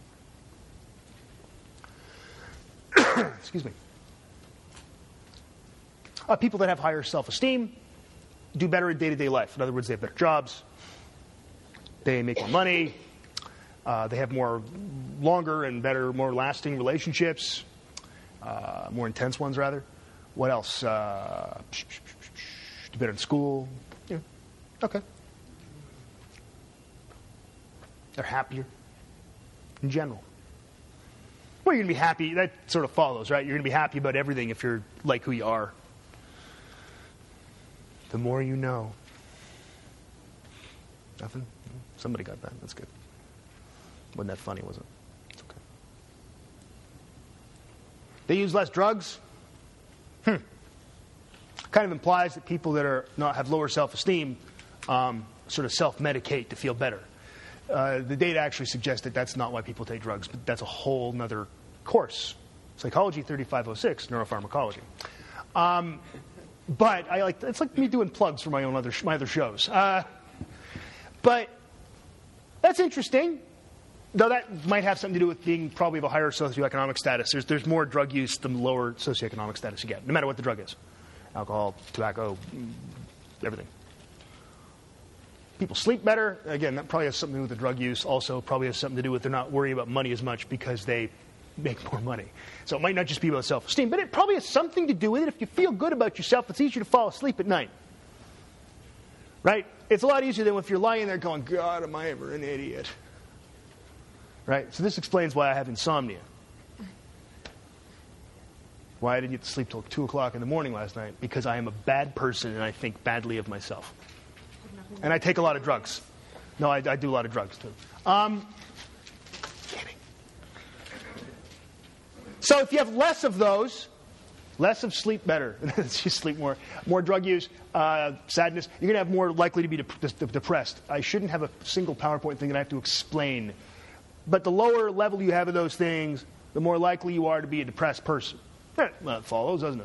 Excuse me. People that have higher self-esteem do better in day-to-day life. In other words, they have better jobs. They make more money. They have more longer and better, more lasting relationships. More intense ones, rather. What else? Do better in school. Yeah. Okay. They're happier in general. Well, you're going to be happy. That sort of follows, right? You're going to be happy about everything if you're like who you are. The more you know. Nothing? Somebody got that. That's good. Wasn't that funny, was it? It's okay. They use less drugs? Kind of implies that people that have lower self-esteem sort of self-medicate to feel better. The data actually suggests that that's not why people take drugs, but that's a whole other course. Psychology 3506, neuropharmacology. But it's like me doing plugs for my other shows. But that's interesting. Though that might have something to do with being probably of a higher socioeconomic status. There's more drug use the lower socioeconomic status you get, no matter what the drug is. Alcohol, tobacco, everything. People sleep better. Again, that probably has something to do with the drug use. Also probably has something to do with they're not worrying about money as much because they make more money. So it might not just be about self-esteem, but it probably has something to do with it. If you feel good about yourself, it's easier to fall asleep at night. Right? It's a lot easier than if you're lying there going, God, am I ever an idiot? Right? So this explains why I have insomnia. Why I didn't get to sleep till 2 o'clock in the morning last night. Because I am a bad person and I think badly of myself. And I take a lot of drugs. No, I do a lot of drugs too. Kidding. So if you have less of those, less of sleep better. You sleep more drug use, sadness. You're going to have more likely to be depressed. I shouldn't have a single PowerPoint thing that I have to explain. But the lower level you have of those things, the more likely you are to be a depressed person. Well, it follows, doesn't it?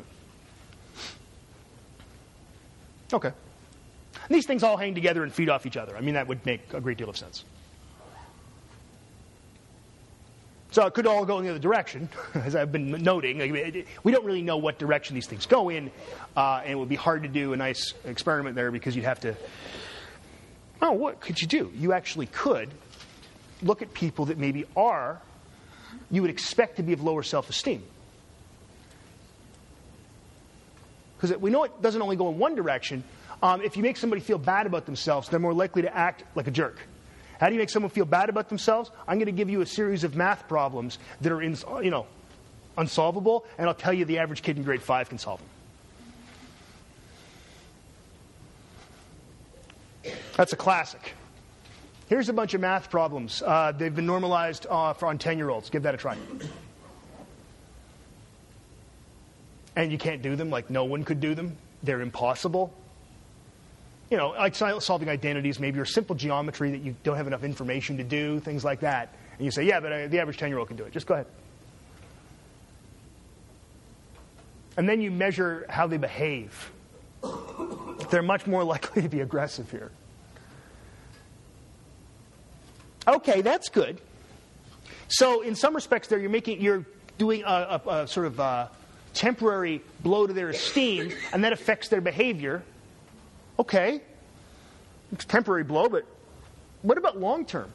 Okay. And these things all hang together and feed off each other. I mean, that would make a great deal of sense. So it could all go in the other direction, as I've been noting. We don't really know what direction these things go in, and it would be hard to do a nice experiment there because you'd have to... Oh, what could you do? You actually could look at people that maybe you would expect to be of lower self-esteem. Because we know it doesn't only go in one direction. If you make somebody feel bad about themselves, they're more likely to act like a jerk. How do you make someone feel bad about themselves? I'm going to give you a series of math problems that are unsolvable, and I'll tell you the average kid in grade 5 can solve them. That's a classic. Here's a bunch of math problems. They've been normalized on 10-year-olds. Give that a try. and you can't do them, like no one could do them. They're impossible. You know, like solving identities maybe, or simple geometry that you don't have enough information to do, things like that. And you say, yeah, but the average 10-year-old can do it. Just go ahead. And then you measure how they behave. They're much more likely to be aggressive here. Okay, that's good. So in some respects there, you're doing a sort of temporary blow to their esteem, and that affects their behavior. Okay, it's a temporary blow, but what about long term?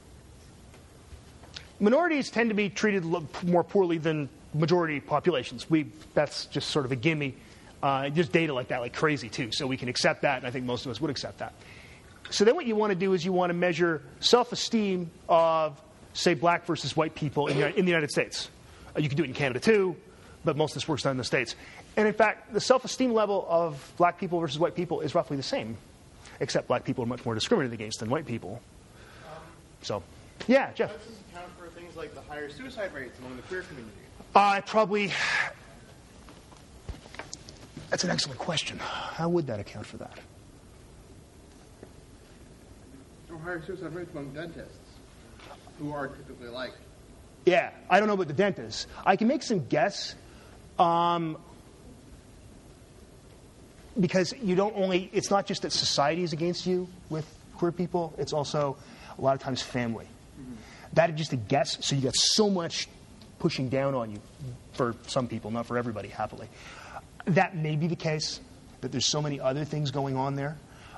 Minorities tend to be treated more poorly than majority populations. That's just sort of a gimme. Just data like that, like crazy too. So we can accept that, and I think most of us would accept that. So then what you want to do is you want to measure self-esteem of, say, black versus white people in the United States. You can do it in Canada too, but most of this work's done in the States. And in fact, the self-esteem level of black people versus white people is roughly the same, except black people are much more discriminated against than white people. So, yeah, Jeff. How does this account for things like the higher suicide rates among the queer community? That's an excellent question. How would that account for that? Or higher suicide rates among dentists, who are typically liked. Yeah, I don't know about the dentists. I can make some guess, because it's not just that society is against you with queer people, it's also a lot of times family. Mm-hmm. That is just a guess, so you got so much pushing down on you for some people, not for everybody, happily. That may be the case, that there's so many other things going on there.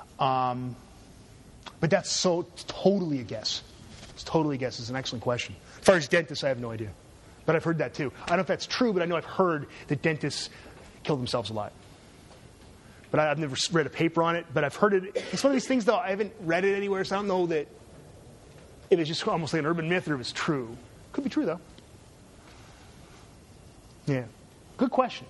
But that's so totally a guess. It's totally a guess. It's an excellent question. As far as dentists, I have no idea. But I've heard that too. I don't know if that's true, but I know I've heard that dentists kill themselves a lot. But I've never read a paper on it, but I've heard it. It's one of these things, though, I haven't read it anywhere, so I don't know that if it's just almost like an urban myth or if it's true. Could be true, though. Yeah. Good question.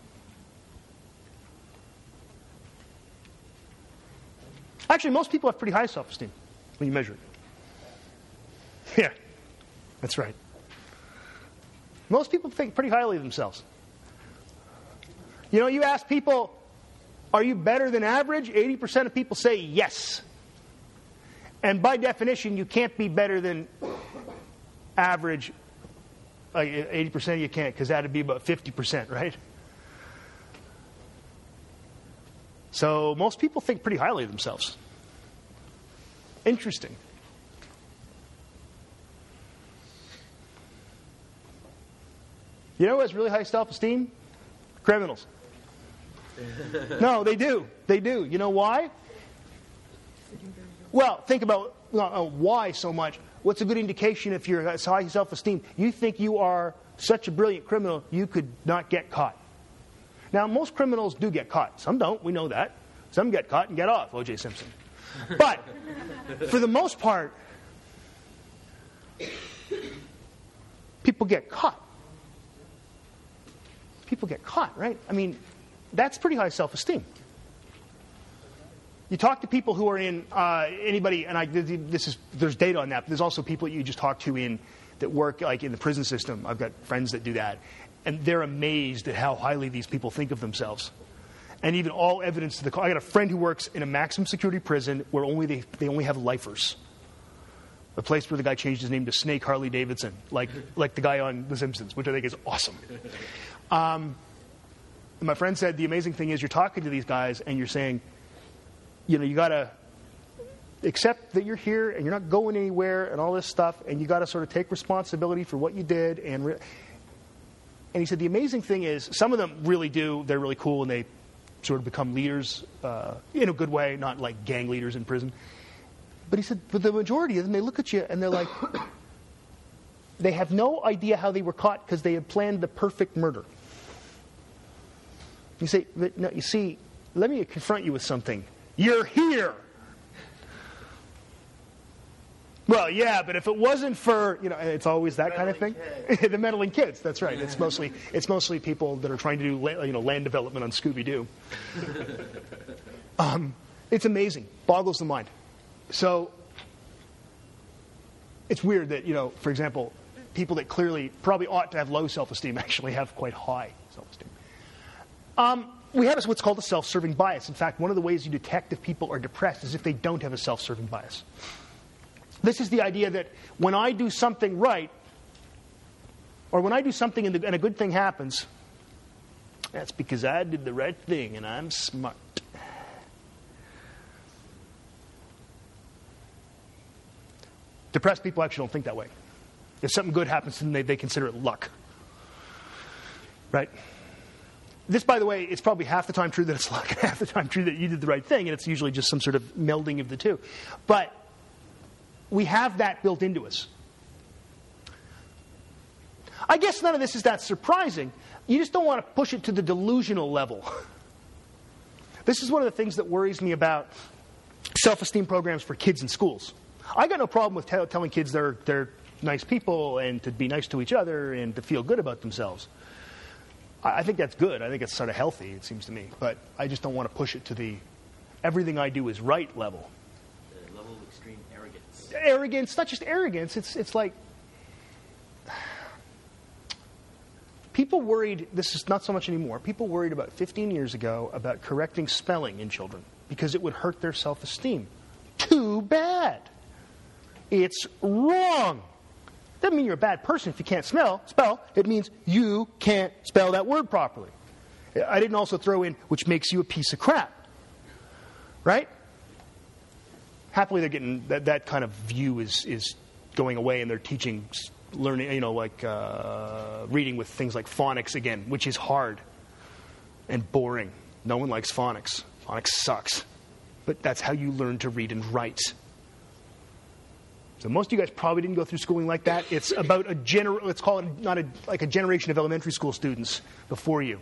Actually, most people have pretty high self-esteem when you measure it. Yeah, that's right. Most people think pretty highly of themselves. You know, you ask people, are you better than average? 80% of people say yes. And by definition, you can't be better than average. 80% you can't, because that would be about 50%, right? So most people think pretty highly of themselves. Interesting. You know who has really high self-esteem? Criminals. No, they do. They do. You know why? Well, think about why so much. What's a good indication if you're high self-esteem? You think you are such a brilliant criminal, you could not get caught. Now, most criminals do get caught. Some don't. We know that. Some get caught and get off. O.J. Simpson. But for the most part, people get caught. People get caught, right? I mean, that's pretty high self-esteem. You talk to people who are in anybody, and there's data on that. But there's also people you just talk to that work like in the prison system. I've got friends that do that, and they're amazed at how highly these people think of themselves. And even all evidence to I got a friend who works in a maximum security prison where they only have lifers. A place where the guy changed his name to Snake Harley Davidson, like the guy on The Simpsons, which I think is awesome. And my friend said the amazing thing is you're talking to these guys and you're saying, you know, you got to accept that you're here and you're not going anywhere and all this stuff, and you got to sort of take responsibility for what you did. And he said the amazing thing is some of them really do. They're really cool and they sort of become leaders in a good way, not like gang leaders in prison. But he said, but the majority of them, they look at you and they're like, they have no idea how they were caught because they had planned the perfect murder. You say, but no, you see, let me confront you with something. You're here. Well, yeah, but if it wasn't for, you know, it's always that kind of thing. The meddling kids, that's right. It's mostly people that are trying to do, land development on Scooby-Doo. It's amazing. Boggles the mind. So it's weird that, for example, people that clearly probably ought to have low self-esteem actually have quite high self-esteem. We have what's called a self-serving bias. In fact, one of the ways you detect if people are depressed is if they don't have a self-serving bias. This is the idea that when I do something right, or when I do something and a good thing happens, that's because I did the right thing and I'm smart. Depressed people actually don't think that way. If something good happens to them, they consider it luck. Right? This, by the way, it's probably half the time true that it's luck and half the time true that you did the right thing, and it's usually just some sort of melding of the two. But we have that built into us. I guess none of this is that surprising. You just don't want to push it to the delusional level. This is one of the things that worries me about self-esteem programs for kids in schools. I got no problem with telling kids they're nice people and to be nice to each other and to feel good about themselves. I think that's good. I think it's sort of healthy, it seems to me. But I just don't want to push it to the everything I do is right level. The level of extreme arrogance. Arrogance, not just arrogance. It's like people worried, this is not so much anymore, people worried about 15 years ago about correcting spelling in children because it would hurt their self-esteem. Too bad. It's wrong. Doesn't mean you're a bad person if you can't spell. It means you can't spell that word properly. I didn't also throw in, which makes you a piece of crap. Right? Happily, they're getting that kind of view is going away, and they're teaching learning, reading with things like phonics again, which is hard and boring. No one likes phonics. Phonics sucks. But that's how you learn to read and write. So most of you guys probably didn't go through schooling like that. It's about let's call it not like a generation of elementary school students before you.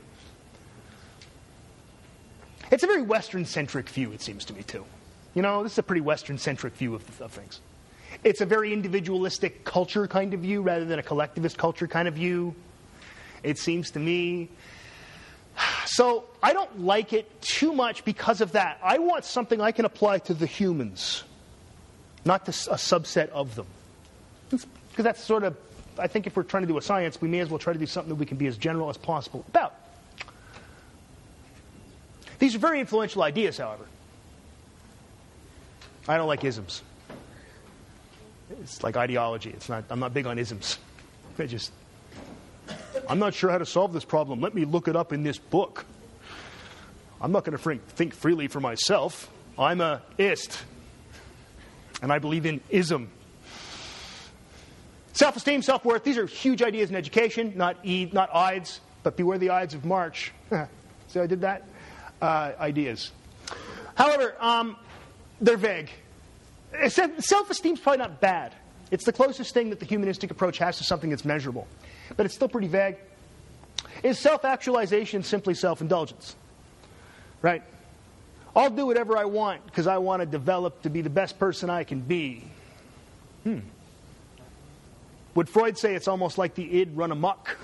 It's a very Western-centric view, it seems to me, too. You know, this is a pretty Western-centric view of things. It's a very individualistic culture kind of view rather than a collectivist culture kind of view, it seems to me. So I don't like it too much because of that. I want something I can apply to the humans, not to a subset of them. Because that's sort of, I think if we're trying to do a science, we may as well try to do something that we can be as general as possible about. These are very influential ideas, however. I don't like isms. It's like ideology. I'm not big on isms. I'm not sure how to solve this problem. Let me look it up in this book. I'm not going to think freely for myself. I'm a ist. And I believe in ism. Self-esteem, self-worth, these are huge ideas in education, not Ides, but beware the Ides of March. See how I did that? Ideas. However, they're vague. Self-esteem is probably not bad. It's the closest thing that the humanistic approach has to something that's measurable. But it's still pretty vague. Is self-actualization simply self-indulgence? Right? I'll do whatever I want because I want to develop to be the best person I can be. Would Freud say it's almost like the id run amok?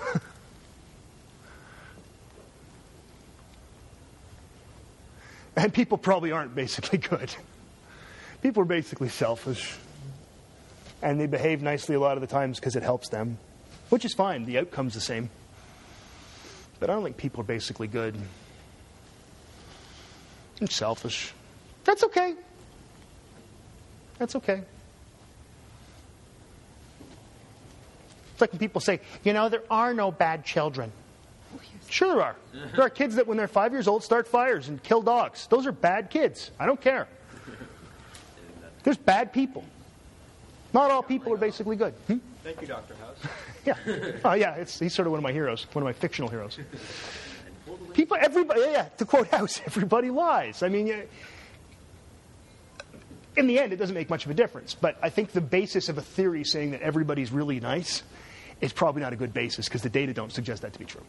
And people probably aren't basically good. People are basically selfish. And they behave nicely a lot of the times because it helps them. Which is fine. The outcome's the same. But I don't think people are basically good. I'm selfish. That's okay. That's okay. It's like when people say, there are no bad children. Sure there are. There are kids that when they're 5 years old start fires and kill dogs. Those are bad kids. I don't care. There's bad people. Not all people are basically good. Thank you, Dr. House. Yeah. Oh, yeah. He's sort of one of my heroes, one of my fictional heroes. Everybody, to quote House, everybody lies. I mean, in the end, it doesn't make much of a difference. But I think the basis of a theory saying that everybody's really nice is probably not a good basis because the data don't suggest that to be true.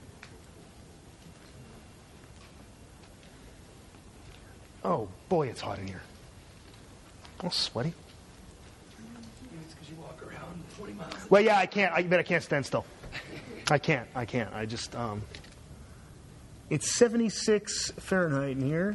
Oh, boy, it's hot in here. All sweaty. It's because you walk around 40 miles. Well, yeah, I can't. I bet I can't stand still. I can't. I just, it's 76 Fahrenheit in here.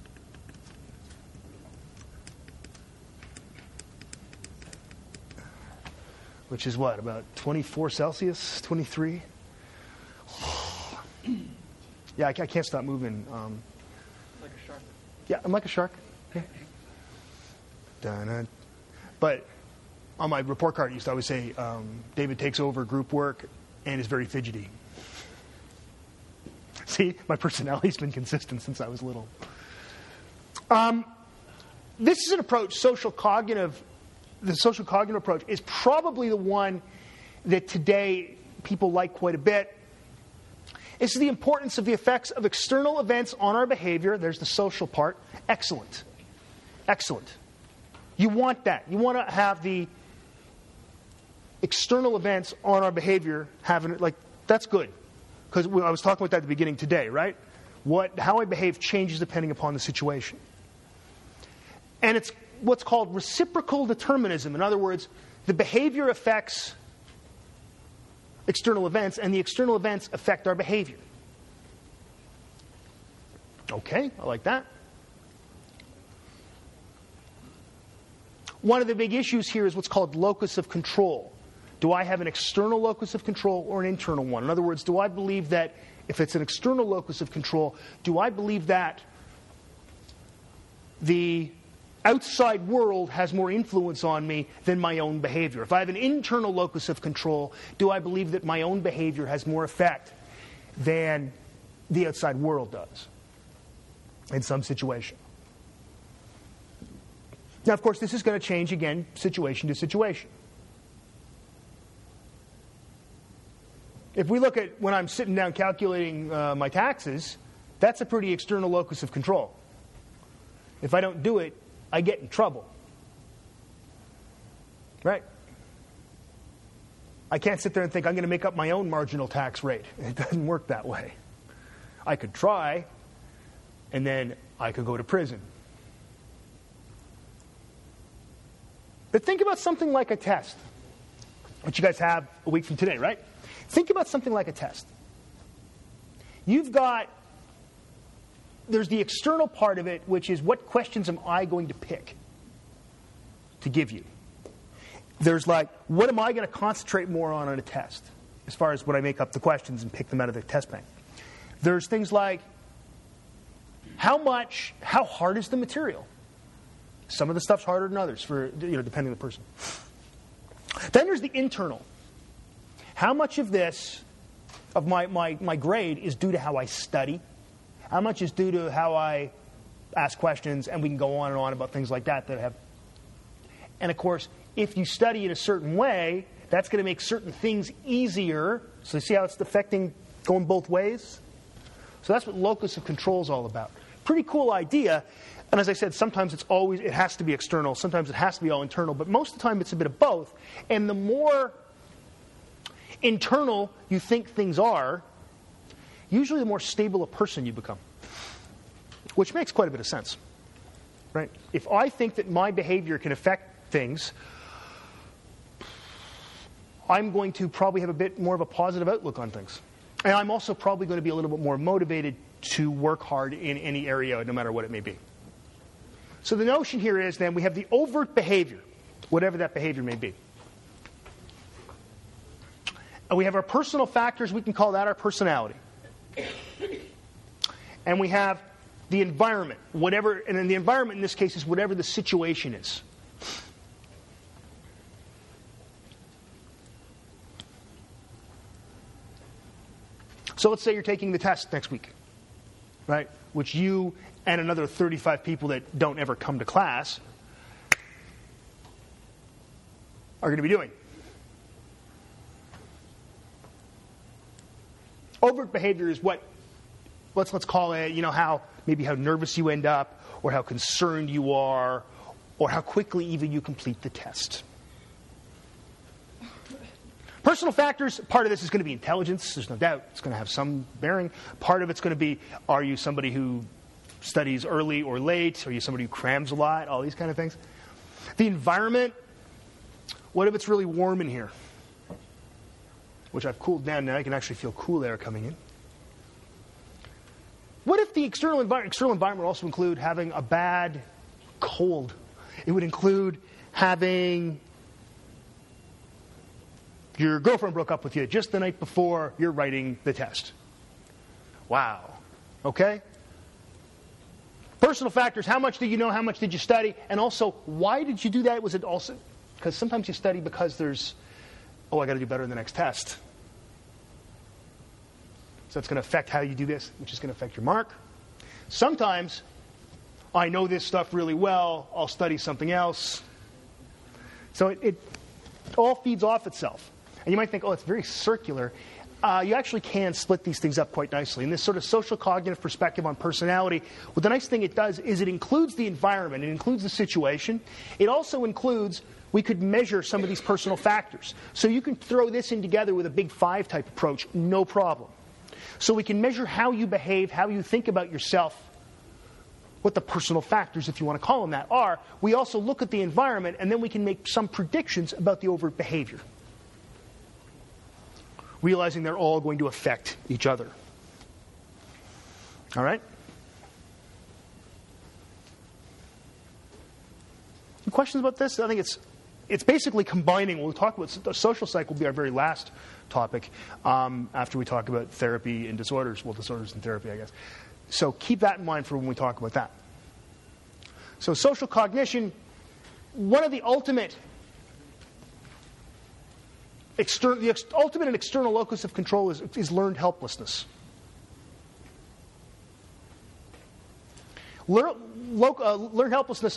Which is what, about 24 Celsius, 23? Yeah, Yeah, I can't stop moving. Like a shark. Yeah, I'm like a shark. Yeah. Dun-dun. But on my report card, I used to always say, David takes over group work and is very fidgety. See, my personality's been consistent since I was little. This is an approach, the social cognitive approach is probably the one that today people like quite a bit. This is the importance of the effects of external events on our behavior. There's the social part. Excellent. Excellent. You want that. You want to have the external events on our behavior having, like, that's good. Because I was talking about that at the beginning today, right? How I behave changes depending upon the situation. And it's what's called reciprocal determinism. In other words, the behavior affects external events, and the external events affect our behavior. Okay, I like that. One of the big issues here is what's called locus of control. Do I have an external locus of control or an internal one? In other words, do I believe that if it's an external locus of control, do I believe that the outside world has more influence on me than my own behavior? If I have an internal locus of control, do I believe that my own behavior has more effect than the outside world does in some situation? Now, of course, this is going to change, again, situation to situation. If we look at when I'm sitting down calculating my taxes, that's a pretty external locus of control. If I don't do it, I get in trouble. Right? I can't sit there and think I'm going to make up my own marginal tax rate. It doesn't work that way. I could try, and then I could go to prison. But think about something like a test, which you guys have a week from today, right? Think about something like a test. There's the external part of it, which is what questions am I going to pick to give you? There's like, what am I going to concentrate more on a test, as far as when I make up the questions and pick them out of the test bank? There's things like, how hard is the material? Some of the stuff's harder than others, depending on the person. Then there's the internal. How much of my grade is due to how I study? How much is due to how I ask questions? And we can go on and on about things like that have. And of course, if you study in a certain way, that's going to make certain things easier. So you see how it's affecting going both ways? So that's what locus of control is all about. Pretty cool idea. And as I said, sometimes it has to be external. Sometimes it has to be all internal. But most of the time, it's a bit of both. And the more internal you think things are, usually the more stable a person you become. Which makes quite a bit of sense. Right? If I think that my behavior can affect things, I'm going to probably have a bit more of a positive outlook on things. And I'm also probably going to be a little bit more motivated to work hard in any area, no matter what it may be. So the notion here is then we have the overt behavior, whatever that behavior may be. And we have our personal factors, we can call that our personality. And we have the environment, and in the environment in this case is whatever the situation is. So let's say you're taking the test next week, right? Which you and another 35 people that don't ever come to class are going to be doing. Overt behavior is let's call it, how nervous you end up, or how concerned you are, or how quickly even you complete the test. Personal factors, part of this is going to be intelligence. There's no doubt it's going to have some bearing. Part of it's going to be, are you somebody who studies early or late? Are you somebody who crams a lot? All these kind of things. The environment, what if it's really warm in here? Which I've cooled down now. I can actually feel cool air coming in. What if the external environment would also include having a bad cold? It would include having your girlfriend broke up with you just the night before you're writing the test. Wow. Okay? Personal factors, how much did you know, how much did you study, and also, why did you do that? Was it also, because sometimes you study because there's, I got to do better in the next test. So it's going to affect how you do this, which is going to affect your mark. Sometimes, I know this stuff really well, I'll study something else. So it all feeds off itself. And you might think, it's very circular. You actually can split these things up quite nicely. In this sort of social cognitive perspective on personality, well, the nice thing it does is it includes the environment, it includes the situation. It also includes, we could measure some of these personal factors. So you can throw this in together with a big 5 type approach, no problem. So we can measure how you behave, how you think about yourself, what the personal factors, if you want to call them that, are. We also look at the environment, and then we can make some predictions about the overt behavior, realizing they're all going to affect each other. All right? Any questions about this? I think it's basically combining. We'll talk about the social psych will be our very last topic after we talk about therapy and disorders. Well, disorders and therapy, I guess. So keep that in mind for when we talk about that. So social cognition, one of the ultimate ultimate and external locus of control is learned helplessness. Learned helplessness,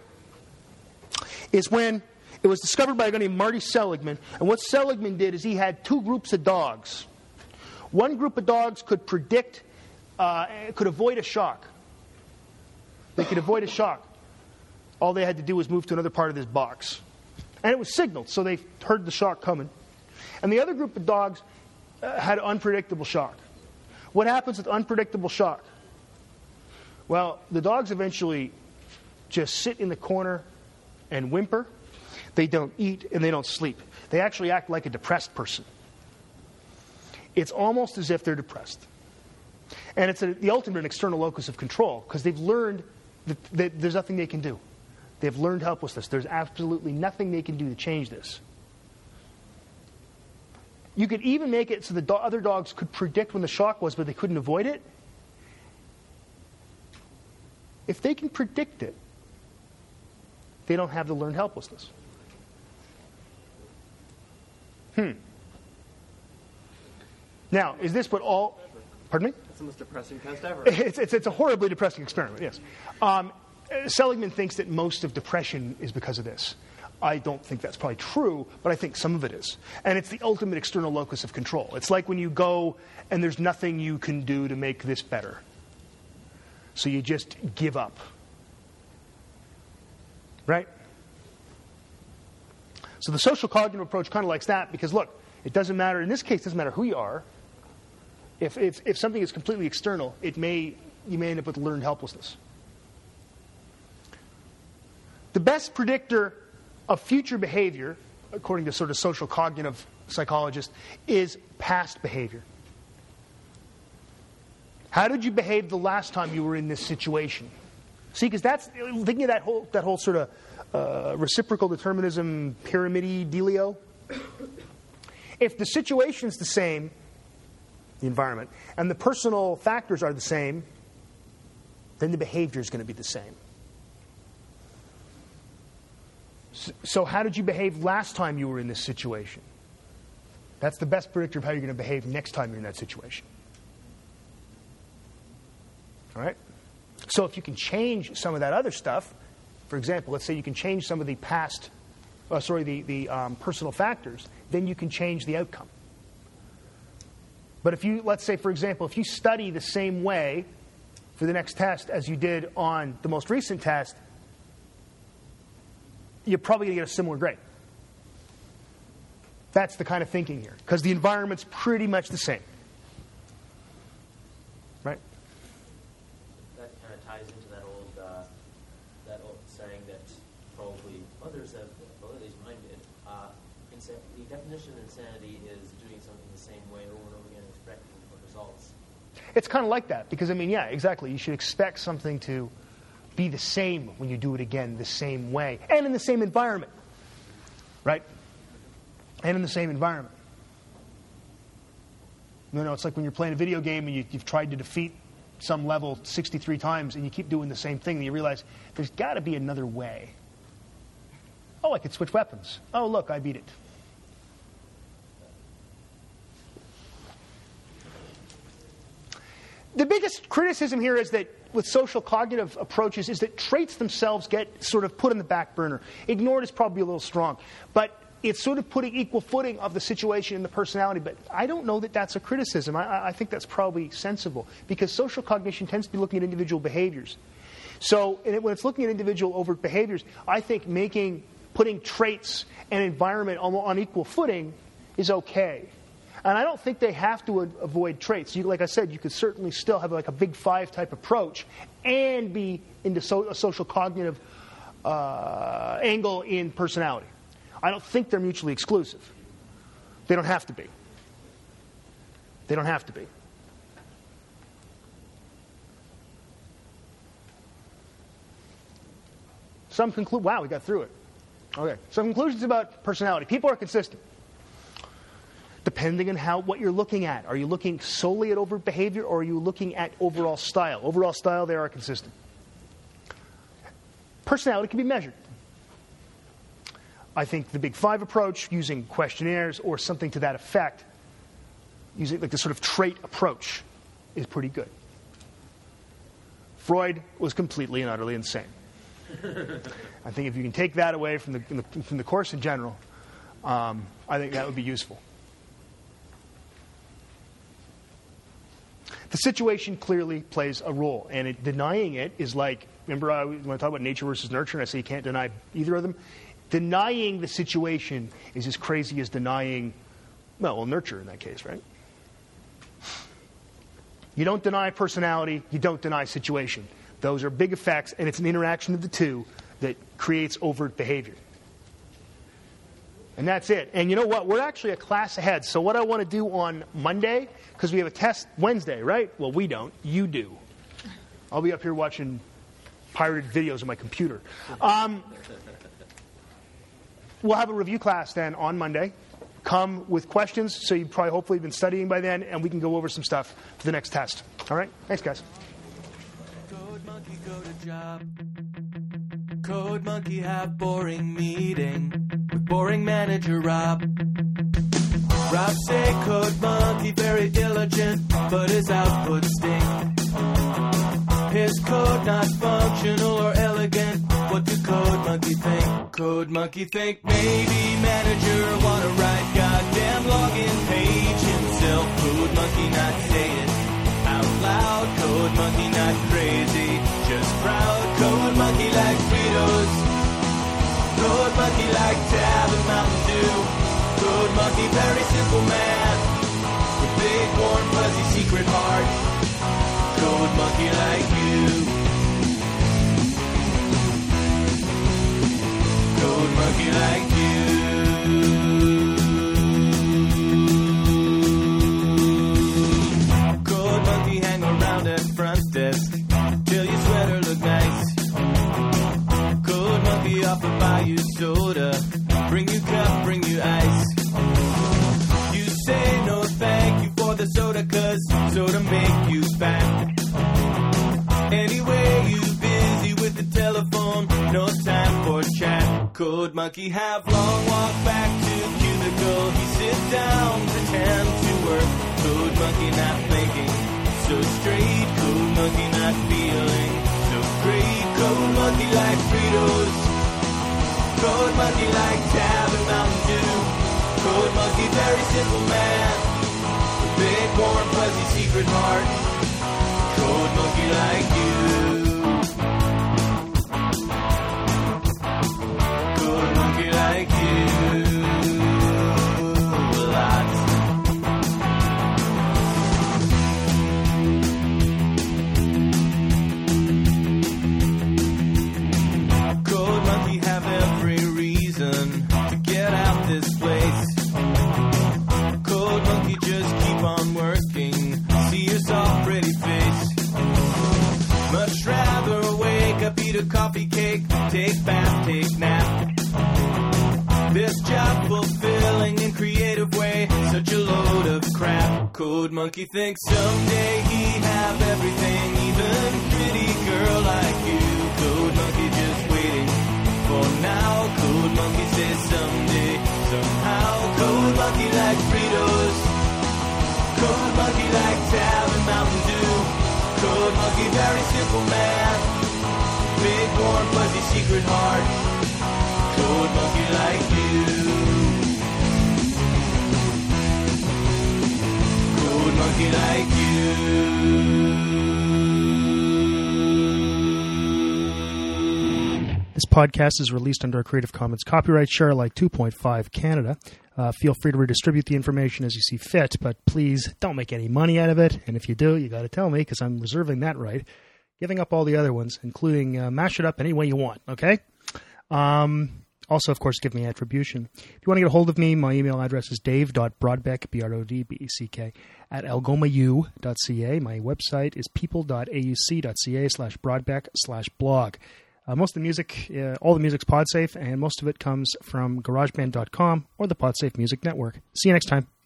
is when it was discovered by a guy named Marty Seligman. And what Seligman did is he had 2 groups of dogs. One group of dogs could predict, could avoid a shock. They could avoid a shock. All they had to do was move to another part of this box. And it was signaled, so they heard the shock coming. And the other group of dogs had unpredictable shock. What happens with unpredictable shock? Well, the dogs eventually just sit in the corner and whimper. They don't eat and they don't sleep. They actually act like a depressed person. It's almost as if they're depressed. And it's the ultimate external locus of control because they've learned that there's nothing they can do. They've learned helplessness. There's absolutely nothing they can do to change this. You could even make it so the other dogs could predict when the shock was, but they couldn't avoid it. If they can predict it, they don't have the learned helplessness. Now, is this what all... Pardon me? That's the most depressing test ever. It's a horribly depressing experiment, yes. Seligman thinks that most of depression is because of this. I don't think that's probably true, but I think some of it is. And it's the ultimate external locus of control. It's like when you go and there's nothing you can do to make this better. So you just give up. Right? So the social cognitive approach kind of likes that because, look, it doesn't matter. In this case, it doesn't matter who you are. If something is completely external, you may end up with learned helplessness. The best predictor of future behavior, according to sort of social cognitive psychologists, is past behavior. How did you behave the last time you were in this situation? See, because that's thinking of that whole sort of reciprocal determinism pyramid-y dealio. If the situation's the same, the environment, and the personal factors are the same, then the behavior is going to be the same. So how did you behave last time you were in this situation? That's the best predictor of how you're going to behave next time you're in that situation. All right? So if you can change some of that other stuff, for example, let's say you can change some of the personal factors, then you can change the outcome. But if you, let's say, for example, if you study the same way for the next test as you did on the most recent test, you're probably going to get a similar grade. That's the kind of thinking here, because the environment's pretty much the same. Right? That kind of ties into that old saying that probably others have, well, at least mine did. The definition of insanity is doing something the same way over and over again, expecting different results. It's kind of like that, because, yeah, exactly. You should expect something to be the same when you do it again the same way, and in the same environment. Right? And in the same environment. It's like when you're playing a video game and you've tried to defeat some level 63 times and you keep doing the same thing and you realize there's got to be another way. Oh, I could switch weapons. Oh, look, I beat it. The biggest criticism here is that with social cognitive approaches is that traits themselves get sort of put on the back burner. Ignored is probably a little strong. But it's sort of putting equal footing of the situation in the personality. But I don't know that that's a criticism. I think that's probably sensible. Because social cognition tends to be looking at individual behaviors. So when it's looking at individual overt behaviors, I think putting traits and environment on equal footing is okay. And I don't think they have to avoid traits. Like I said, you could certainly still have like a big five type approach and be into a social cognitive angle in personality. I don't think they're mutually exclusive. They don't have to be. They don't have to be. Wow, we got through it. Okay. Some conclusions about personality. People are consistent. Depending on what you're looking at. Are you looking solely at overt behavior or are you looking at overall style? Overall style, they are consistent. Personality can be measured. I think the Big Five approach, using questionnaires or something to that effect, using like the sort of trait approach, is pretty good. Freud was completely and utterly insane. I think if you can take that away from the course in general, I think that would be useful. The situation clearly plays a role, and denying it is like, remember when I talk about nature versus nurture, and I say you can't deny either of them? Denying the situation is as crazy as denying, nurture in that case, right? You don't deny personality, you don't deny situation. Those are big effects, and it's an interaction of the two that creates overt behavior. And that's it. And you know what? We're actually a class ahead. So what I want to do on Monday, because we have a test Wednesday, right? Well, we don't. You do. I'll be up here watching pirated videos on my computer. We'll have a review class then on Monday. Come with questions, so you've probably hopefully been studying by then, and we can go over some stuff for the next test. All right? Thanks, guys. Code Monkey go to job. Code Monkey have boring meeting with boring manager Rob. Rob say Code Monkey very diligent, but his output stink. His code not functional or elegant. What do Code Monkey think? Code Monkey think maybe manager wanna write goddamn login page himself. Code Monkey not say it out loud. Code Monkey not crazy, just proud. Code Monkey like Fritos. Code Monkey like Tab and Mountain Dew. Code Monkey very simple man with big warm fuzzy secret heart. Code Monkey like you. Code Monkey like you. Code Monkey hang around at front desk till your sweater look nice. Code Monkey offer buy you soda, bring you cup, bring you ice. You say no thank you for the soda, cause soda make you fat. Anyway, you busy with the telephone, no time for chat. Code Monkey have long walk back to cubicle. He sit down, pretend to work. Code Monkey not thinking so straight. Code Monkey not feeling so great. Code Monkey like Fritos. Code Monkey like Tab and Mountain Dew. Code Monkey very simple man with big warm fuzzy secret heart. Code Monkey like you. Code Monkey like you. A lot. Code Monkey have every reason to get out this place. Code Monkey just keep on working. See your soft pretty face. Much rather wake up, eat a coffee cake, take bath, take nap. This job fulfilling in creative way, such a load of crap. Code Monkey thinks someday he have everything girl like you. Code Monkey just waiting for now. Code Monkey says someday, somehow. Code Monkey like Fritos. Code Monkey like Tab and Mountain Dew. Code Monkey, very simple man. Big, warm, fuzzy, secret heart. Code Monkey like you. Code Monkey like you. This podcast is released under a Creative Commons copyright share Alike 2.5 Canada. Feel free to redistribute the information as you see fit, but please don't make any money out of it. And if you do, you got to tell me, because I'm reserving that right. Giving up all the other ones, including mash it up any way you want, okay? Also, of course, give me attribution. If you want to get a hold of me, my email address is dave.brodbeck, BRODBECK, at algomau.ca. My website is people.auc.ca/Brodbeck/blog. Most of the music, all the music's PodSafe, and most of it comes from GarageBand.com or the PodSafe Music Network. See you next time.